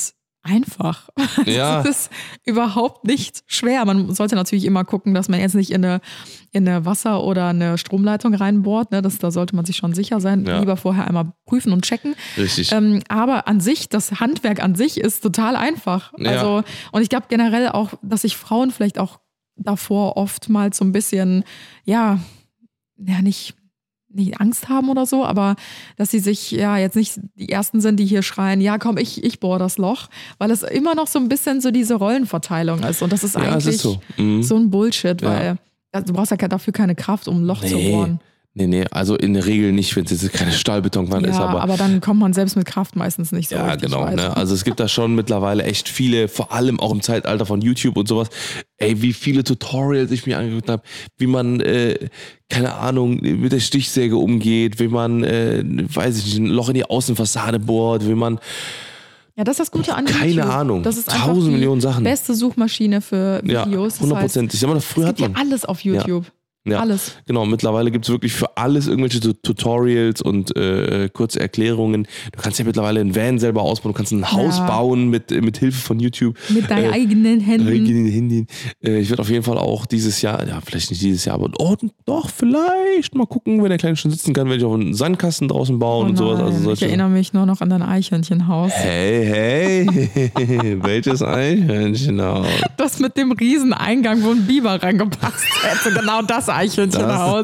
einfach. Ja. Das ist überhaupt nicht schwer. Man sollte natürlich immer gucken, dass man jetzt nicht in eine, in eine Wasser- oder eine Stromleitung reinbohrt. Ne? Das, da sollte man sich schon sicher sein. Ja. Lieber vorher einmal prüfen und checken. Richtig. Ähm, aber an sich, das Handwerk an sich ist total einfach. Ja. Also, und ich glaube generell auch, dass sich Frauen vielleicht auch davor oftmals so ein bisschen, ja, ja, nicht... nicht Angst haben oder so, aber dass sie sich ja jetzt nicht die Ersten sind, die hier schreien, ja komm, ich, ich bohr das Loch, weil es immer noch so ein bisschen so diese Rollenverteilung ist und das ist Ja, es eigentlich ist so. Mhm. so ein Bullshit, Ja. weil du brauchst ja dafür keine Kraft, um ein Loch zu bohren. Nee, nee, also in der Regel nicht, wenn es jetzt keine Stahlbetonwand Ja, ist, aber, aber dann kommt man selbst mit Kraft meistens nicht so ja, richtig genau. weit. Ne? Also es gibt da schon mittlerweile echt viele, vor allem auch im Zeitalter von YouTube und sowas, ey, wie viele Tutorials ich mir angeguckt habe, wie man, äh, keine Ahnung, mit der Stichsäge umgeht, wie man, äh, weiß ich nicht, ein Loch in die Außenfassade bohrt, wie man, Ja, das ist das Gute an keine YouTube. Ahnung, Das ist einfach tausend die Millionen Sachen. beste Suchmaschine für ja, Videos. Das hundert heißt, Prozent. Ich sag mal, früher es hat gibt man... ja alles auf YouTube. Ja, Alles. Genau, mittlerweile gibt es wirklich für alles irgendwelche Tu- Tutorials und äh, kurze Erklärungen. Du kannst ja mittlerweile ein Van selber ausbauen, du kannst ein Haus Ja. bauen mit, mit Hilfe von YouTube. Mit deinen Äh, eigenen Händen. eigenen Händen. Äh, ich werde auf jeden Fall auch dieses Jahr, ja, vielleicht nicht dieses Jahr, aber oh, doch, vielleicht mal gucken, wenn der Kleine schon sitzen kann, werde ich auch einen Sandkasten draußen bauen Oh und sowas. nein, Also ich solche. erinnere mich nur noch an dein Eichhörnchenhaus. Hey, hey, welches Eichhörnchenhaus? Das mit dem riesen Eingang, wo ein Biber reingepasst hätte. Genau das Eichhörnchenhaus.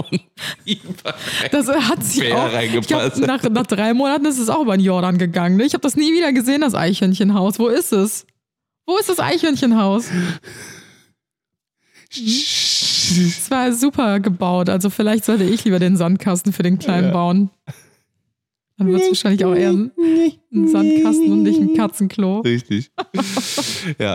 Das hat sich Bär auch, ich reingepasst. glaub, nach, nach drei Monaten ist es auch über den Jordan gegangen. Ne? Ich habe das nie wieder gesehen, das Eichhörnchenhaus. Wo ist es? Wo ist das Eichhörnchenhaus? Es war super gebaut. Also vielleicht sollte ich lieber den Sandkasten für den Kleinen Ja. bauen. Dann wird es wahrscheinlich auch eher ein ein Sandkasten und nicht ein Katzenklo. Richtig. Ja.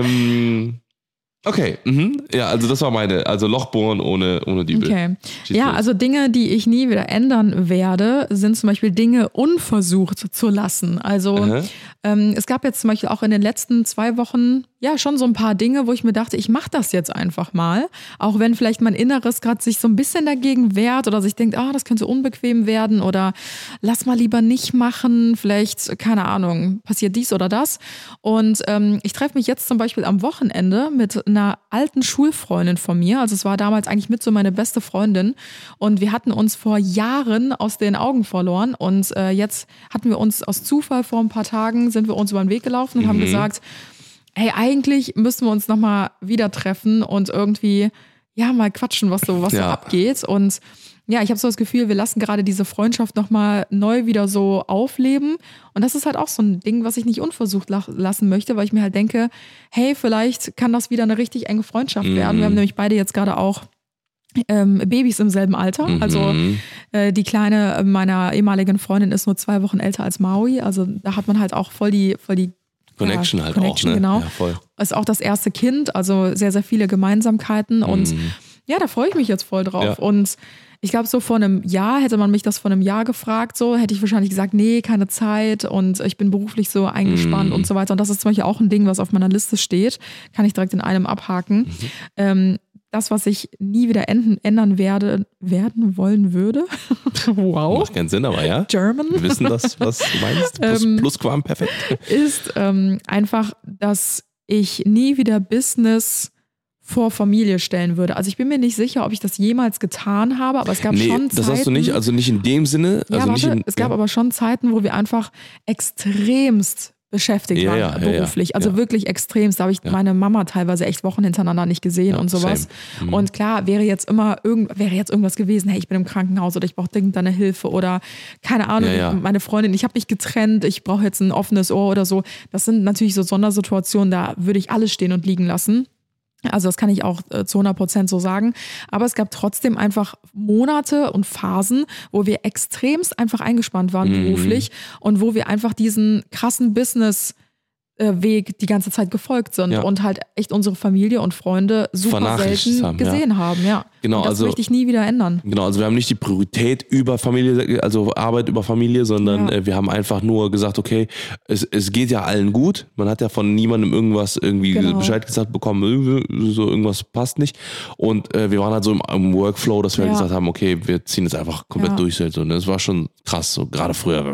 Ähm, okay. Mhm. Ja, also das war meine. Also Lochbohren ohne, ohne Dübel. Okay. Schieß Ja, los. also Dinge, die ich nie wieder ändern werde, sind zum Beispiel Dinge unversucht zu lassen. Also Aha. ähm, es gab jetzt zum Beispiel auch in den letzten zwei Wochen ja schon so ein paar Dinge, wo ich mir dachte, ich mache das jetzt einfach mal. Auch wenn vielleicht mein Inneres gerade sich so ein bisschen dagegen wehrt oder sich denkt, ah, das könnte unbequem werden oder lass mal lieber nicht machen. Vielleicht, keine Ahnung, passiert dies oder das. Und ähm, ich treffe mich jetzt zum Beispiel am Wochenende mit einer alten Schulfreundin von mir. Also es war damals eigentlich mit so meine beste Freundin. Und wir hatten uns vor Jahren aus den Augen verloren. Und äh, jetzt hatten wir uns aus Zufall vor ein paar Tagen, sind wir uns über den Weg gelaufen und haben gesagt, hey, eigentlich müssen wir uns nochmal wieder treffen und irgendwie, ja, mal quatschen, was so, was so Ja. abgeht. Und ja, ich habe so das Gefühl, wir lassen gerade diese Freundschaft nochmal neu wieder so aufleben. Und das ist halt auch so ein Ding, was ich nicht unversucht lach- lassen möchte, weil ich mir halt denke, hey, vielleicht kann das wieder eine richtig enge Freundschaft werden. Wir haben nämlich beide jetzt gerade auch ähm, Babys im selben Alter. Also Mhm. äh, die Kleine meiner ehemaligen Freundin ist nur zwei Wochen älter als Maui. Also da hat man halt auch voll die, voll die Connection ja, halt Connection, auch, ne? genau. Ja, voll. Ist auch das erste Kind, also sehr, sehr viele Gemeinsamkeiten. Und ja, da freue ich mich jetzt voll drauf. Ja. Und ich glaube, so vor einem Jahr, hätte man mich das vor einem Jahr gefragt, so hätte ich wahrscheinlich gesagt, nee, keine Zeit und ich bin beruflich so eingespannt und so weiter. Und das ist zum Beispiel auch ein Ding, was auf meiner Liste steht. Kann ich direkt in einem abhaken. Ähm, das, was ich nie wieder enden, ändern werde, werden wollen würde. Wow. Macht keinen Sinn, aber ja. German. Wir wissen das, was du meinst. Plus, Ähm, Plusquamperfekt. ist ähm, einfach, dass ich nie wieder Business vor Familie stellen würde. Also ich bin mir nicht sicher, ob ich das jemals getan habe, aber es gab Nee, schon Zeiten. das hast du nicht, also nicht in dem Sinne. ja, Also nicht warte, in, es gab ja. aber schon Zeiten, wo wir einfach extremst beschäftigt Ja, waren, ja, ja, beruflich. ja. Also Ja. wirklich extremst. Da habe ich meine Mama teilweise echt Wochen hintereinander nicht gesehen Ja, und sowas. same. Mhm. Und klar, wäre jetzt immer irgend, wäre jetzt irgendwas gewesen, hey, ich bin im Krankenhaus oder ich brauche dringend deine Hilfe oder keine Ahnung, Ja, ja. meine Freundin, ich habe mich getrennt, ich brauche jetzt ein offenes Ohr oder so. Das sind natürlich so Sondersituationen, da würde ich alles stehen und liegen lassen. Also das kann ich auch äh, zu hundert Prozent so sagen. Aber es gab trotzdem einfach Monate und Phasen, wo wir extremst einfach eingespannt waren Mhm. beruflich und wo wir einfach diesen krassen Business äh, Weg die ganze Zeit gefolgt sind Ja. und halt echt unsere Familie und Freunde super Vernachlässigt selten haben, ja. gesehen haben. Ja. Genau, und das also- möchte ich nie wieder ändern. Genau, also wir haben nicht die Priorität über Familie, also Arbeit über Familie, sondern Ja. äh, wir haben einfach nur gesagt, okay, es, es geht ja allen gut. Man hat ja von niemandem irgendwas irgendwie Genau. Bescheid gesagt bekommen, äh, so irgendwas passt nicht. Und äh, wir waren halt so im, im Workflow, dass wir Ja. halt gesagt haben, okay, wir ziehen es einfach komplett Ja. durch. So. Und das war schon krass, so gerade früher.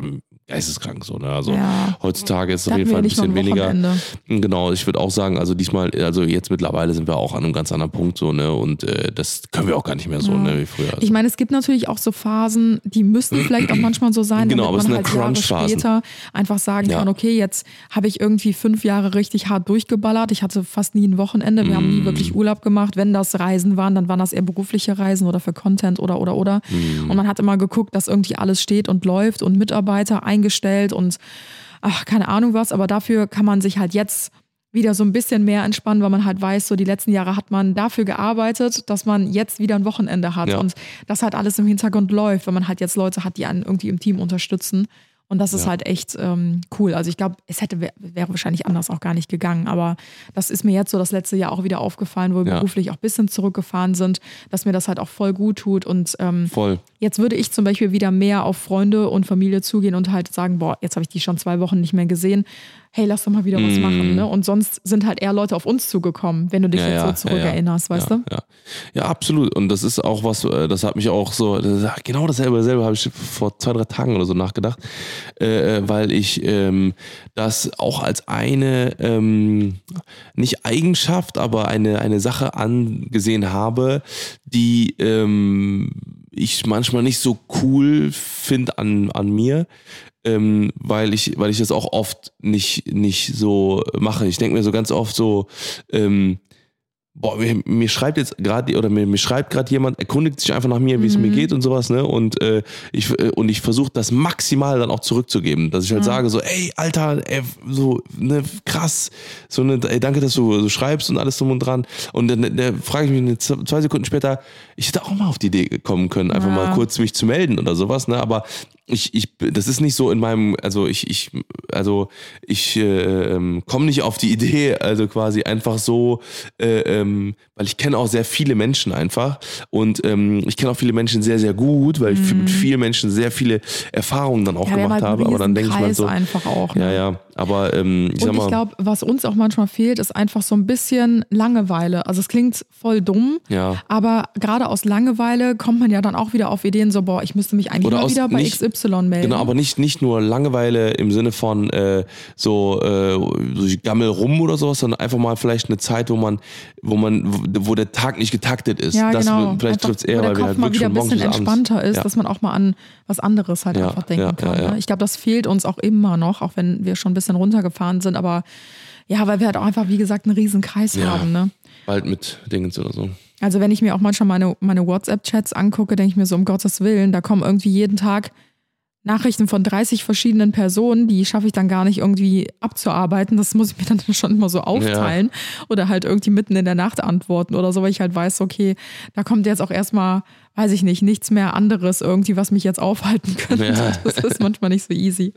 geisteskrank so, ne? Also Ja. heutzutage ist es Da auf jeden hatten Fall wir ein nicht mal bisschen ein weniger. Wochenende. Genau, ich würde auch sagen, also diesmal, also jetzt mittlerweile sind wir auch an einem ganz anderen Punkt so, ne? Und äh, das können wir auch gar nicht mehr so, Ja. ne, wie früher. Also, Ich meine, es gibt natürlich auch so Phasen, die müssen vielleicht auch manchmal so sein, Genau, aber damit es man sind halt Jahre Crunch-Phasen. später einfach sagen Ja. kann, okay, jetzt habe ich irgendwie fünf Jahre richtig hart durchgeballert. Ich hatte fast nie ein Wochenende. Wir haben nie Mm. wirklich Urlaub gemacht. Wenn das Reisen waren, dann waren das eher berufliche Reisen oder für Content oder, oder, oder. Mm. Und man hat immer geguckt, dass irgendwie alles steht und läuft und Mitarbeiter eingestellt und ach, keine Ahnung was. Aber dafür kann man sich halt jetzt wieder so ein bisschen mehr entspannen, weil man halt weiß, so die letzten Jahre hat man dafür gearbeitet, dass man jetzt wieder ein Wochenende hat Ja. und das halt alles im Hintergrund läuft, weil man halt jetzt Leute hat, die einen irgendwie im Team unterstützen und das ist Ja. halt echt ähm, cool. Also ich glaube, es hätte wäre wahrscheinlich anders auch gar nicht gegangen, aber das ist mir jetzt so das letzte Jahr auch wieder aufgefallen, wo wir Ja. beruflich auch ein bisschen zurückgefahren sind, dass mir das halt auch voll gut tut und ähm, voll. jetzt würde ich zum Beispiel wieder mehr auf Freunde und Familie zugehen und halt sagen, boah, jetzt habe ich die schon zwei Wochen nicht mehr gesehen. Hey, lass doch mal wieder was Mm. machen. Ne? Und sonst sind halt eher Leute auf uns zugekommen, wenn du dich Ja, jetzt ja, so zurückerinnerst, ja, weißt ja, du? Ja. ja, absolut. Und das ist auch was, äh, das hat mich auch so, das, genau dasselbe, dasselbe habe ich vor zwei, drei Tagen oder so nachgedacht, äh, weil ich ähm, das auch als eine, ähm, nicht Eigenschaft, aber eine, eine Sache angesehen habe, die ähm, ich manchmal nicht so cool finde an, an mir. Ähm, weil ich, weil ich das auch oft nicht, nicht so mache. Ich denke mir so ganz oft so, ähm, boah, mir, mir schreibt jetzt gerade, oder mir, mir schreibt gerade jemand, erkundigt sich einfach nach mir, wie es mir geht und sowas, ne? Und äh, ich, äh, und ich versuche das maximal dann auch zurückzugeben. Dass ich halt Ja. sage, so, ey, Alter, ey, so, ne, krass, so ne, ey, danke, dass du so schreibst und alles drum und dran. Und dann, dann frage ich mich eine, zwei Sekunden später, ich hätte auch mal auf die Idee kommen können, einfach Ja. mal kurz mich zu melden oder sowas, ne? Aber ich, ich, das ist nicht so in meinem, also ich, ich, also ich äh, ähm, komme nicht auf die Idee, also quasi einfach so, äh, ähm, weil ich kenne auch sehr viele Menschen einfach und ähm, ich kenne auch viele Menschen sehr, sehr gut, weil ich mit vielen Menschen sehr viele Erfahrungen dann auch Ja, wir haben gemacht halt einen habe, aber dann denke ich mal Riesenkreis so, einfach auch. Ne? ja, ja, aber ähm, ich sag Und ich mal, glaube, was uns auch manchmal fehlt, ist einfach so ein bisschen Langeweile. Also es klingt voll dumm, ja. aber gerade aus Langeweile kommt man ja dann auch wieder auf Ideen so, boah, ich müsste mich eigentlich Oder mal aus wieder bei nicht- X Y melden. Genau, aber nicht, nicht nur Langeweile im Sinne von äh, so, äh, so Gammel rum oder sowas, sondern einfach mal vielleicht eine Zeit, wo man, wo man, wo der Tag nicht getaktet ist. Ja, das genau. vielleicht Einfach, trifft es eher, wo der weil wir Kopf halt mal wirklich wieder von ein morgens bisschen bis abends. entspannter ist, Ja. dass man auch mal an was anderes halt Ja, einfach denken ja, kann. ja, ja. Ne? Ich glaube, das fehlt uns auch immer noch, auch wenn wir schon ein bisschen runtergefahren sind, aber ja, weil wir halt auch einfach, wie gesagt, einen riesen Kreis Ja. haben. Ne? Bald mit Dingens oder so. Also wenn ich mir auch manchmal meine, meine WhatsApp-Chats angucke, denke ich mir so, um Gottes Willen, da kommen irgendwie jeden Tag Nachrichten von dreißig verschiedenen Personen, die schaffe ich dann gar nicht irgendwie abzuarbeiten. Das muss ich mir dann schon immer so aufteilen oder halt irgendwie mitten in der Nacht antworten oder so, weil ich halt weiß, okay, da kommt jetzt auch erstmal, weiß ich nicht, nichts mehr anderes irgendwie, was mich jetzt aufhalten könnte. Ja. Das ist manchmal nicht so easy.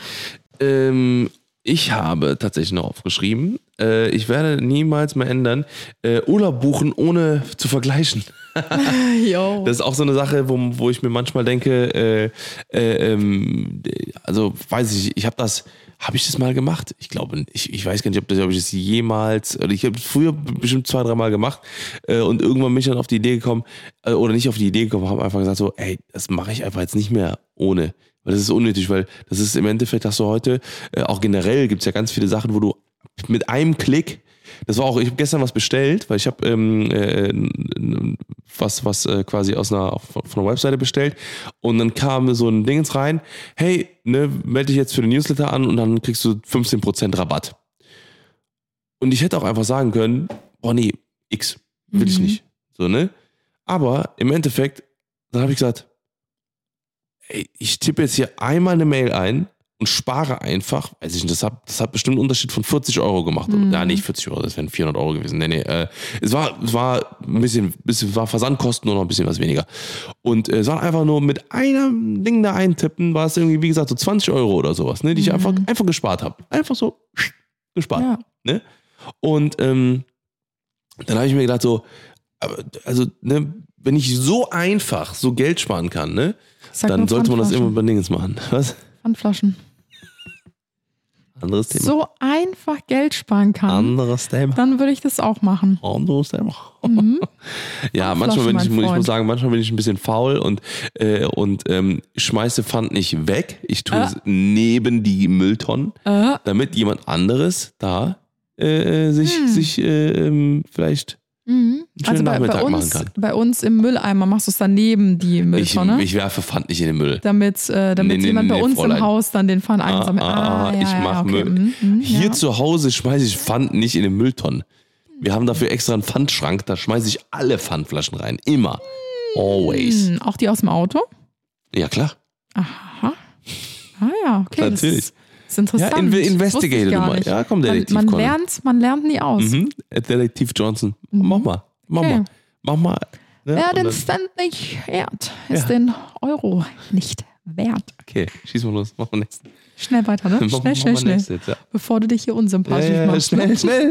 Ähm, ich habe tatsächlich noch aufgeschrieben, äh, ich werde niemals mehr ändern, äh, Urlaub buchen, ohne zu vergleichen. Yo. Das ist auch so eine Sache, wo, wo ich mir manchmal denke, äh, äh, ähm, also weiß ich, ich habe das, habe ich das mal gemacht? Ich glaube, ich, ich weiß gar nicht, ob, das, ob ich das jemals, oder ich habe es früher bestimmt zwei, dreimal gemacht äh, und irgendwann bin ich dann auf die Idee gekommen, äh, oder nicht auf die Idee gekommen, habe einfach gesagt so, ey, das mache ich einfach jetzt nicht mehr ohne. Weil das ist unnötig, weil das ist im Endeffekt, hast du heute, äh, auch generell gibt es ja ganz viele Sachen, wo du mit einem Klick, das war auch, ich habe gestern was bestellt, weil ich habe ähm, äh, was, was äh, quasi aus einer, von einer Webseite bestellt und dann kam so ein Dingens rein, hey, ne, melde dich jetzt für den Newsletter an und dann kriegst du fünfzehn Prozent Rabatt. Und ich hätte auch einfach sagen können, boah nee, X, will ich Mhm. nicht. So, ne? Aber im Endeffekt, dann habe ich gesagt, ey, ich tippe jetzt hier einmal eine Mail ein und spare einfach, weiß ich nicht, das hat, das hat bestimmt einen Unterschied von vierzig Euro gemacht. Mhm. Ja, nicht vierzig Euro, das wären vierhundert Euro gewesen. Nee, nee, äh, es war, es war ein bisschen, bisschen, war Versandkosten und noch ein bisschen was weniger. Und äh, es war einfach nur mit einem Ding da eintippen, war es irgendwie, wie gesagt, so zwanzig Euro oder sowas, ne, die ich einfach, einfach gespart habe. Einfach so gespart. Ja. Ne? Und ähm, dann habe ich mir gedacht, so, aber, also, ne, wenn ich so einfach so Geld sparen kann, ne, Sag dann nur sollte man das immer Pfandflaschen. bei Dingens machen. Was? Pfandflaschen. Anderes Thema. so einfach Geld sparen kann, Anderes Thema. dann würde ich das auch machen. Anderes Thema. Mhm. Ja, Eine manchmal Flasche, bin ich, mein muss ich Freund. muss sagen, manchmal bin ich ein bisschen faul und, äh, und ähm, schmeiße Pfand nicht weg. Ich tue Äh. es neben die Mülltonnen, Äh, damit jemand anderes da äh, sich, Hm. sich äh, ähm, vielleicht mhm. einen schönen Also bei, bei, Nachmittag machen uns, kann. bei uns im Mülleimer machst du es dann neben die Ich, Mülltonne, ich werfe Pfand nicht in den Müll. damit, äh, damit Nee, nee, jemand nee, bei uns Fräulein. im Haus dann den Pfand einsammelt. Ah, ah, ja, ich ja, mach okay. Müll. Mhm, mhm, Hier ja. zu Hause schmeiße ich Pfand nicht in den Mülltonnen. Wir haben dafür extra einen Pfandschrank, da schmeiße ich alle Pfandflaschen rein. Immer. Always. Hm, auch die aus dem Auto? Ja, klar. Aha. Ah ja, okay. Natürlich. Das ist, das ist interessant. Ja, inve- Wusste ich investigate gar du mal. nicht. Ja, komm, man, Detektiv man Conny. lernt, man lernt nie aus. Mhm. Detektiv Johnson. Mach mal. Mach Okay. mal. Mach mal. Ne? Wer Und den dann- Cent nicht ehrt, ist Ja. den Euro nicht wert. Okay, schieß mal los. Mach mal nächsten. Schnell weiter, ne? Mach- Schnell, mach schnell, mal schnell. nächstes jetzt, ja. Bevor du dich hier unsympathisch Ja, ja, machst. ne? schnell, schnell.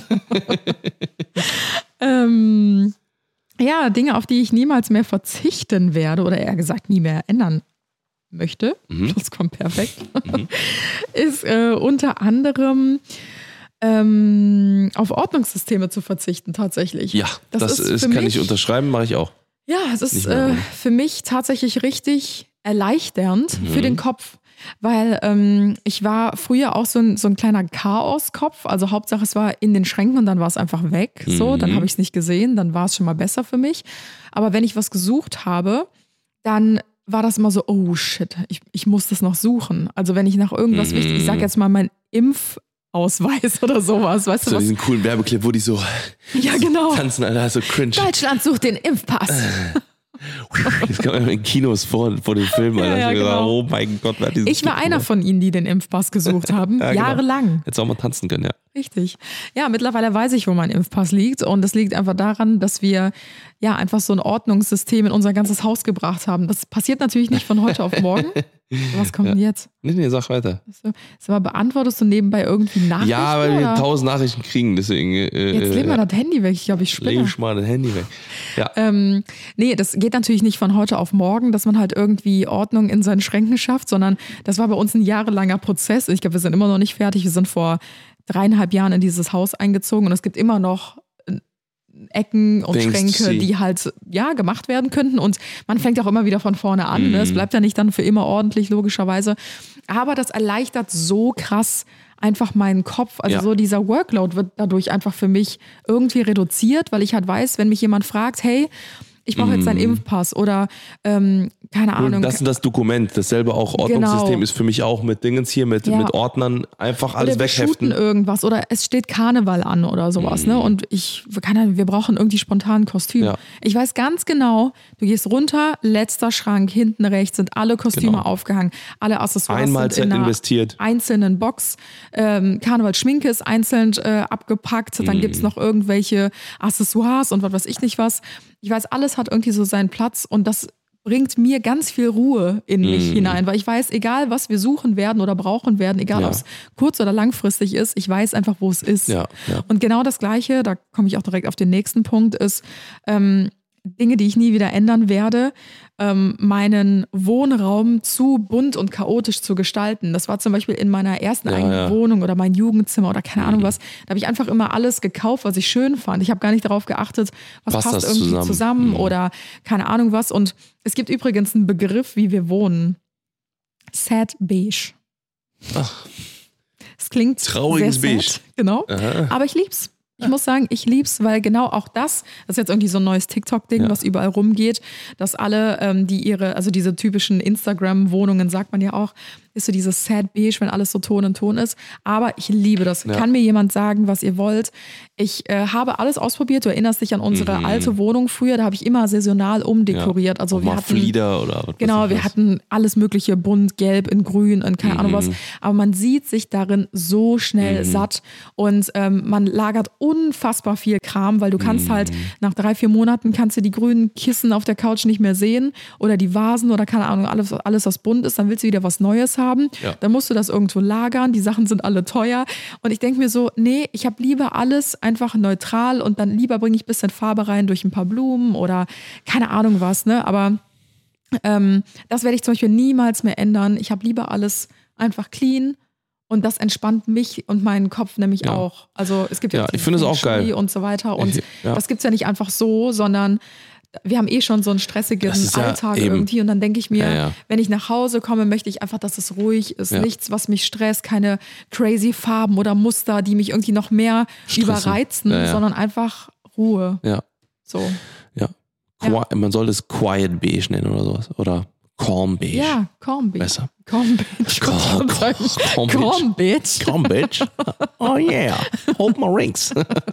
Ähm, ja, Dinge, auf die ich niemals mehr verzichten werde oder eher gesagt nie mehr ändern möchte, Mhm. das kommt perfekt, ist äh, unter anderem ähm, auf Ordnungssysteme zu verzichten tatsächlich. Ja, das, Das ist ist, für kann mich- ich unterschreiben, mache ich auch. Ja, es Nicht ist mehr äh, ohne. für mich tatsächlich richtig erleichternd Mhm. für den Kopf. Weil ähm, ich war früher auch so ein, so ein kleiner Chaoskopf. Also Hauptsache es war in den Schränken und dann war es einfach weg. So, dann Mhm. habe ich es nicht gesehen, dann war es schon mal besser für mich. Aber wenn ich was gesucht habe, dann war das immer so, oh shit, ich, ich muss das noch suchen. Also wenn ich nach irgendwas Mhm. wichtig, ich sag jetzt mal mein Impfausweis oder sowas, weißt du So was? diesen coolen Werbeclip, wo die so Ja, genau. tanzen, Alter, so cringe. Deutschland sucht den Impfpass. Das kam immer in Kinos vor, vor dem Film, Alter. Ja, ja, ich hab gedacht, genau. oh mein Gott, wer hat diesen Ich war Clip einer gemacht? von ihnen, die den Impfpass gesucht haben, Ja, genau. jahrelang. Hättest auch mal tanzen können, ja. Richtig. Ja, mittlerweile weiß ich, wo mein Impfpass liegt. Und das liegt einfach daran, dass wir ja einfach so ein Ordnungssystem in unser ganzes Haus gebracht haben. Das passiert natürlich nicht von heute auf morgen. Was kommt denn jetzt? Nee, nee, sag weiter. So, sag mal, beantwortest du nebenbei irgendwie Nachrichten? Ja, weil wir oder? tausend Nachrichten kriegen, deswegen äh, Jetzt leg äh, mal das Handy weg. Ich glaube, ich leg spinne. ich mal das Handy weg. Ja. Ähm, nee, das geht natürlich nicht von heute auf morgen, dass man halt irgendwie Ordnung in seinen Schränken schafft, sondern das war bei uns ein jahrelanger Prozess. Ich glaube, wir sind immer noch nicht fertig. Wir sind vor dreieinhalb Jahren in dieses Haus eingezogen und es gibt immer noch äh, Ecken und Things to Schränke, see. die halt ja gemacht werden könnten und man fängt auch immer wieder von vorne an. Ne? Mhm. Es bleibt ja nicht dann für immer ordentlich, logischerweise. Aber das erleichtert so krass einfach meinen Kopf. Also Ja. so dieser Workload wird dadurch einfach für mich irgendwie reduziert, weil ich halt weiß, wenn mich jemand fragt, hey, ich brauche jetzt einen Impfpass oder ähm, keine Ahnung. Und das und das Dokument, dasselbe auch Ordnungssystem Genau. ist für mich auch mit Dingens hier, mit, Ja. mit Ordnern, einfach alles oder wir shooten wegheften. irgendwas oder es steht Karneval an oder sowas, ne? Und ich, keine Ahnung, wir brauchen irgendwie spontan ein Kostüm. Ja. Ich weiß ganz genau, du gehst runter, letzter Schrank, hinten rechts sind alle Kostüme Genau. aufgehangen, alle Accessoires Einmal sind in einer investiert. einzelnen Box. Ähm, Karneval-Schminke ist einzeln äh, abgepackt, dann Mhm. gibt's noch irgendwelche Accessoires und was weiß ich nicht was. Ich weiß, alles hat irgendwie so seinen Platz und das bringt mir ganz viel Ruhe in mich Mhm. hinein, weil ich weiß, egal was wir suchen werden oder brauchen werden, egal Ja. ob es kurz- oder langfristig ist, ich weiß einfach, wo es ist. Ja, ja. Und genau das Gleiche, da komme ich auch direkt auf den nächsten Punkt, ist ähm, Dinge, die ich nie wieder ändern werde, ähm, meinen Wohnraum zu bunt und chaotisch zu gestalten. Das war zum Beispiel in meiner ersten Ja, eigenen ja. Wohnung oder mein Jugendzimmer oder keine Ahnung was. Da habe ich einfach immer alles gekauft, was ich schön fand. Ich habe gar nicht darauf geachtet, was Passt passt das irgendwie zusammen? zusammen, Mhm. oder keine Ahnung was. Und es gibt übrigens einen Begriff, wie wir wohnen. Sad Beige. Ach. Es klingt Trauriges sehr Beige. sad, genau. Aha. Aber ich lieb's. Ich muss sagen, ich lieb's, weil genau auch das, das ist jetzt irgendwie so ein neues TikTok-Ding, Ja. was überall rumgeht, dass alle, ähm, die ihre, also diese typischen Instagram-Wohnungen, sagt man ja auch, ist so dieses Sad Beige, wenn alles so Ton in Ton ist. Aber ich liebe das. Ja. Kann mir jemand sagen, was ihr wollt? Ich äh, habe alles ausprobiert. Du erinnerst dich an unsere Mhm. alte Wohnung früher, da habe ich immer saisonal umdekoriert. Also Auch wir mal hatten Flieder oder was Genau, weiß ich wir was. hatten alles mögliche, bunt, gelb, in grün und keine Ahnung Mhm. was. Aber man sieht sich darin so schnell Mhm. satt und ähm, man lagert unfassbar viel Kram, weil du kannst Mhm. halt nach drei, vier Monaten kannst du die grünen Kissen auf der Couch nicht mehr sehen oder die Vasen oder keine Ahnung, alles, alles was bunt ist. Dann willst du wieder was Neues haben. Ja. Dann musst du das irgendwo lagern. Die Sachen sind alle teuer. Und ich denke mir so, nee, ich habe lieber alles einfach neutral und dann lieber bringe ich ein bisschen Farbe rein durch ein paar Blumen oder keine Ahnung was, ne? Aber Ähm, das werde ich zum Beispiel niemals mehr ändern. Ich habe lieber alles einfach clean Und das entspannt mich und meinen Kopf nämlich Ja. auch. Also es gibt ja, Ja, auch ich finde es auch geil. und so weiter. Und Ich- ja. das gibt's ja nicht einfach so, sondern wir haben eh schon so einen stressigen Das ist ja Alltag eben. irgendwie. Und dann denke ich mir, Ja, ja. wenn ich nach Hause komme, möchte ich einfach, dass es ruhig ist. Ja. Nichts, was mich stresst, keine crazy Farben oder Muster, die mich irgendwie noch mehr Stressen. überreizen, Ja, ja. sondern einfach Ruhe. Ja, So. ja. Ja. Qui- Man soll es Quiet Beige nennen oder sowas. Oder Calm Beige. Ja, Calm Beach. Besser. Calm Beach. Calm- Calm Beach. Calm Beach. Calm Bitch. Oh yeah. Hold my rings.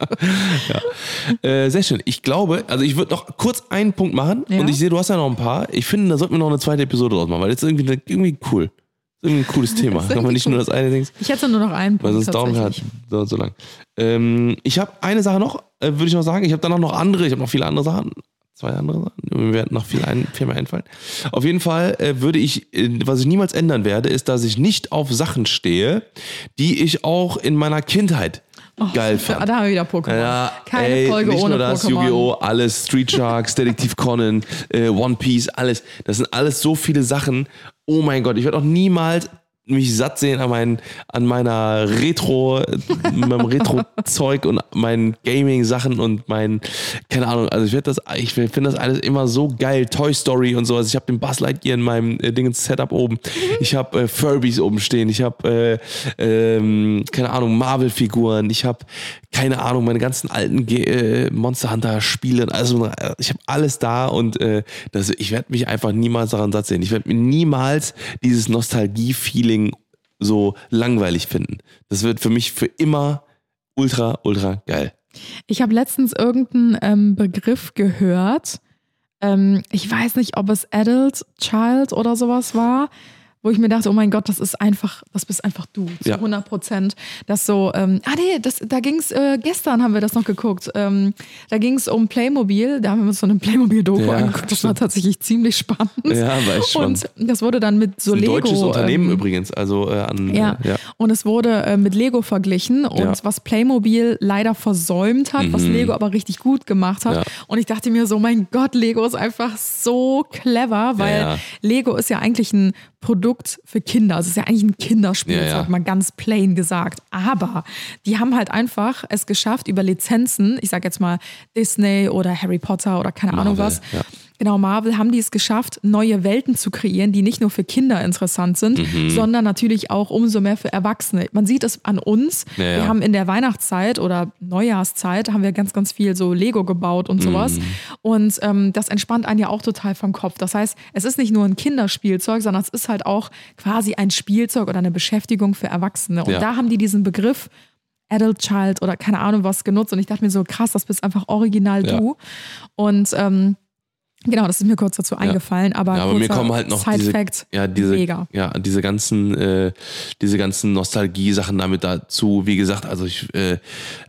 ja. äh, sehr schön. Ich glaube, also ich würde noch kurz einen Punkt machen Ja. und ich sehe, du hast ja noch ein paar. Ich finde, da sollten wir noch eine zweite Episode draus machen, weil das ist irgendwie, irgendwie cool. Das ist irgendwie ein cooles Thema. ist Kann man irgendwie nicht nur cool. das eine Ding. Ich hätte nur noch einen Weil Punkt. sonst dauert halt tatsächlich. dauert so lang. Ähm, ich habe eine Sache noch, äh, würde ich noch sagen. Ich habe dann auch noch andere, ich habe noch viele andere Sachen. Zwei andere Sachen. Mir werden noch viel, ein, viel mehr einfallen. Auf jeden Fall äh, würde ich, äh, was ich niemals ändern werde, ist, dass ich nicht auf Sachen stehe, die ich auch in meiner Kindheit geil fand. Da, da haben wir wieder Pokémon. Ja, Keine ey, Folge nicht ohne nur das, Pokémon. Yu-Gi-Oh!, alles, Street Sharks, Detektiv Conan, äh, One Piece, alles. Das sind alles so viele Sachen. Oh mein Gott, ich werde auch niemals mich satt sehen an, mein, an meiner Retro, meinem Retro-Zeug und meinen Gaming-Sachen und mein, keine Ahnung, also ich werde das, ich finde das alles immer so geil. Toy Story und sowas. Ich habe den Buzz Lightyear in meinem äh, Ding Setup oben. Ich habe äh, Furbies oben stehen. Ich habe, äh, ähm, keine Ahnung, Marvel-Figuren. Ich habe, keine Ahnung, meine ganzen alten Ge äh, Monster Hunter-Spiele. Also ich habe alles da und äh, das, ich werde mich einfach niemals daran satt sehen. Ich werde mir niemals dieses Nostalgie-Feeling so langweilig finden. Das wird für mich für immer ultra, ultra geil. Ich habe letztens irgendeinen ähm, Begriff gehört. Ähm, ich weiß nicht, ob es Adult, Child oder sowas war, wo ich mir dachte, oh mein Gott, das ist einfach, das bist einfach du, zu Ja. hundert Prozent. Das so, ähm, ah nee, das, da ging es, äh, gestern haben wir das noch geguckt, ähm, da ging es um Playmobil, da haben wir uns so eine Playmobil-Doku Ja, angeguckt, das war tatsächlich ziemlich spannend. Ja, war echt spannend. Und das wurde dann mit so Ein Lego. deutsches Unternehmen ähm, übrigens, also äh, an Ja. Äh, ja. Und es wurde äh, mit Lego verglichen und Ja. was Playmobil leider versäumt hat, was Lego aber richtig gut gemacht hat. Ja. Und ich dachte mir so, mein Gott, Lego ist einfach so clever, weil Ja, ja. Lego ist ja eigentlich ein Produkt für Kinder. Also es ist ja eigentlich ein Kinderspielzeug, Ja, ja. mal ganz plain gesagt. Aber die haben halt einfach es geschafft, über Lizenzen, ich sag jetzt mal Disney oder Harry Potter oder keine Ahnung Marvel, was, ja. genau, Marvel haben die es geschafft, neue Welten zu kreieren, die nicht nur für Kinder interessant sind, Mhm. sondern natürlich auch umso mehr für Erwachsene. Man sieht es an uns. Ja, ja. Wir haben in der Weihnachtszeit oder Neujahrszeit haben wir ganz, ganz viel so Lego gebaut und sowas. Mhm. Und ähm, das entspannt einen ja auch total vom Kopf. Das heißt, es ist nicht nur ein Kinderspielzeug, sondern es ist halt auch quasi ein Spielzeug oder eine Beschäftigung für Erwachsene. Und Ja. da haben die diesen Begriff Adult Child oder keine Ahnung was genutzt. Und ich dachte mir so, krass, das bist einfach original Ja. du. Und ähm, genau, das ist mir kurz dazu eingefallen. Aber, Ja, aber mir kurzer kommen halt noch diese, Side-Fact, ja, diese, mega. ja, diese ganzen, äh, diese ganzen Nostalgie-Sachen damit dazu. Wie gesagt, also ich, äh,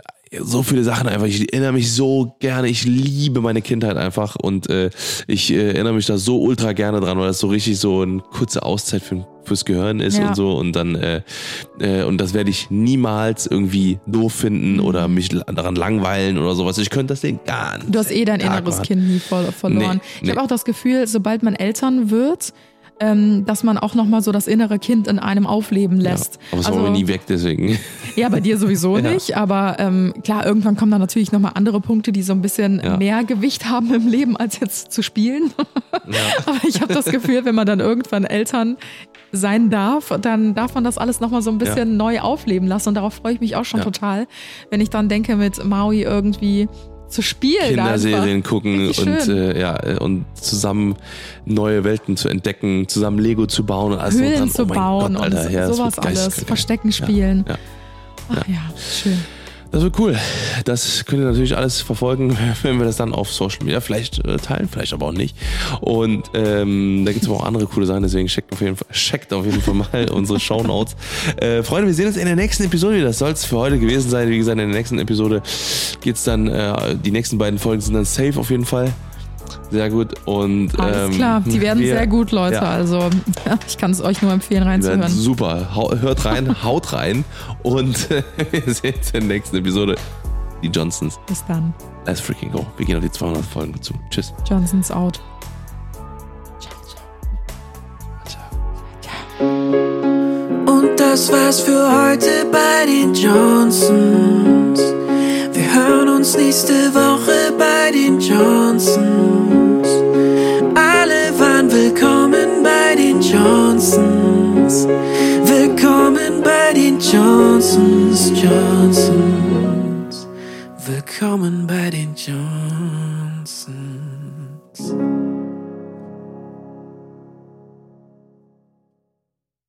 so viele Sachen einfach. Ich erinnere mich so gerne. Ich liebe meine Kindheit einfach und äh, ich äh, erinnere mich da so ultra gerne dran, weil das so richtig so eine kurze Auszeit für, fürs Gehirn ist Ja. und so. Und dann äh, äh, und das werde ich niemals irgendwie doof finden Mhm. oder mich daran langweilen oder sowas. Ich könnte das Ding gar nicht. Du hast eh dein Tag inneres machen. Kind nie voll, verloren. Nee, Ich nee. habe auch das Gefühl, sobald man Eltern wird, ähm, dass man auch nochmal so das innere Kind in einem aufleben lässt. Ja, aber es also, war mir nie weg, deswegen. ja, bei dir sowieso Ja. nicht, aber ähm, klar, irgendwann kommen dann natürlich nochmal andere Punkte, die so ein bisschen Ja. mehr Gewicht haben im Leben, als jetzt zu spielen. aber ich habe das Gefühl, wenn man dann irgendwann Eltern sein darf, dann darf man das alles nochmal so ein bisschen Ja. neu aufleben lassen und darauf freue ich mich auch schon Ja. total, wenn ich dann denke, mit Maui irgendwie zu spielen. Kinderserien einfach. gucken Richtig und schön. äh, ja äh, und zusammen neue Welten zu entdecken, zusammen Lego zu bauen und alles drum Höhlen dran. zu oh mein bauen Gott, Alter, und ja, das sowas wird alles. geisteskrank. Verstecken spielen. Ja, ja. Ach ja, schön. Das wird cool. Das könnt ihr natürlich alles verfolgen, wenn wir das dann auf Social Media vielleicht äh, teilen, vielleicht aber auch nicht. Und ähm, da gibt es aber auch andere coole Sachen, deswegen checkt auf jeden Fall, checkt auf jeden Fall mal unsere Shownotes. Äh, Freunde, wir sehen uns in der nächsten Episode wieder. Das soll es für heute gewesen sein. Wie gesagt, in der nächsten Episode geht's dann, äh, die nächsten beiden Folgen sind dann safe auf jeden Fall. Sehr gut. Und, Alles ähm, klar, die werden wir- sehr gut, Leute. Ja. Also ja, ich kann es euch nur empfehlen, Die werden reinzuhören. super. Hau, hört rein, haut rein und äh, wir sehen uns in der nächsten Episode. Die Johnsons. Bis dann. Let's freaking go. Wir gehen auf die zweihundert Folgen zu. Tschüss. Johnson's out. Und da das war's für heute bei den Johnsons. Wir hören uns nächste Woche bei den Johnsons.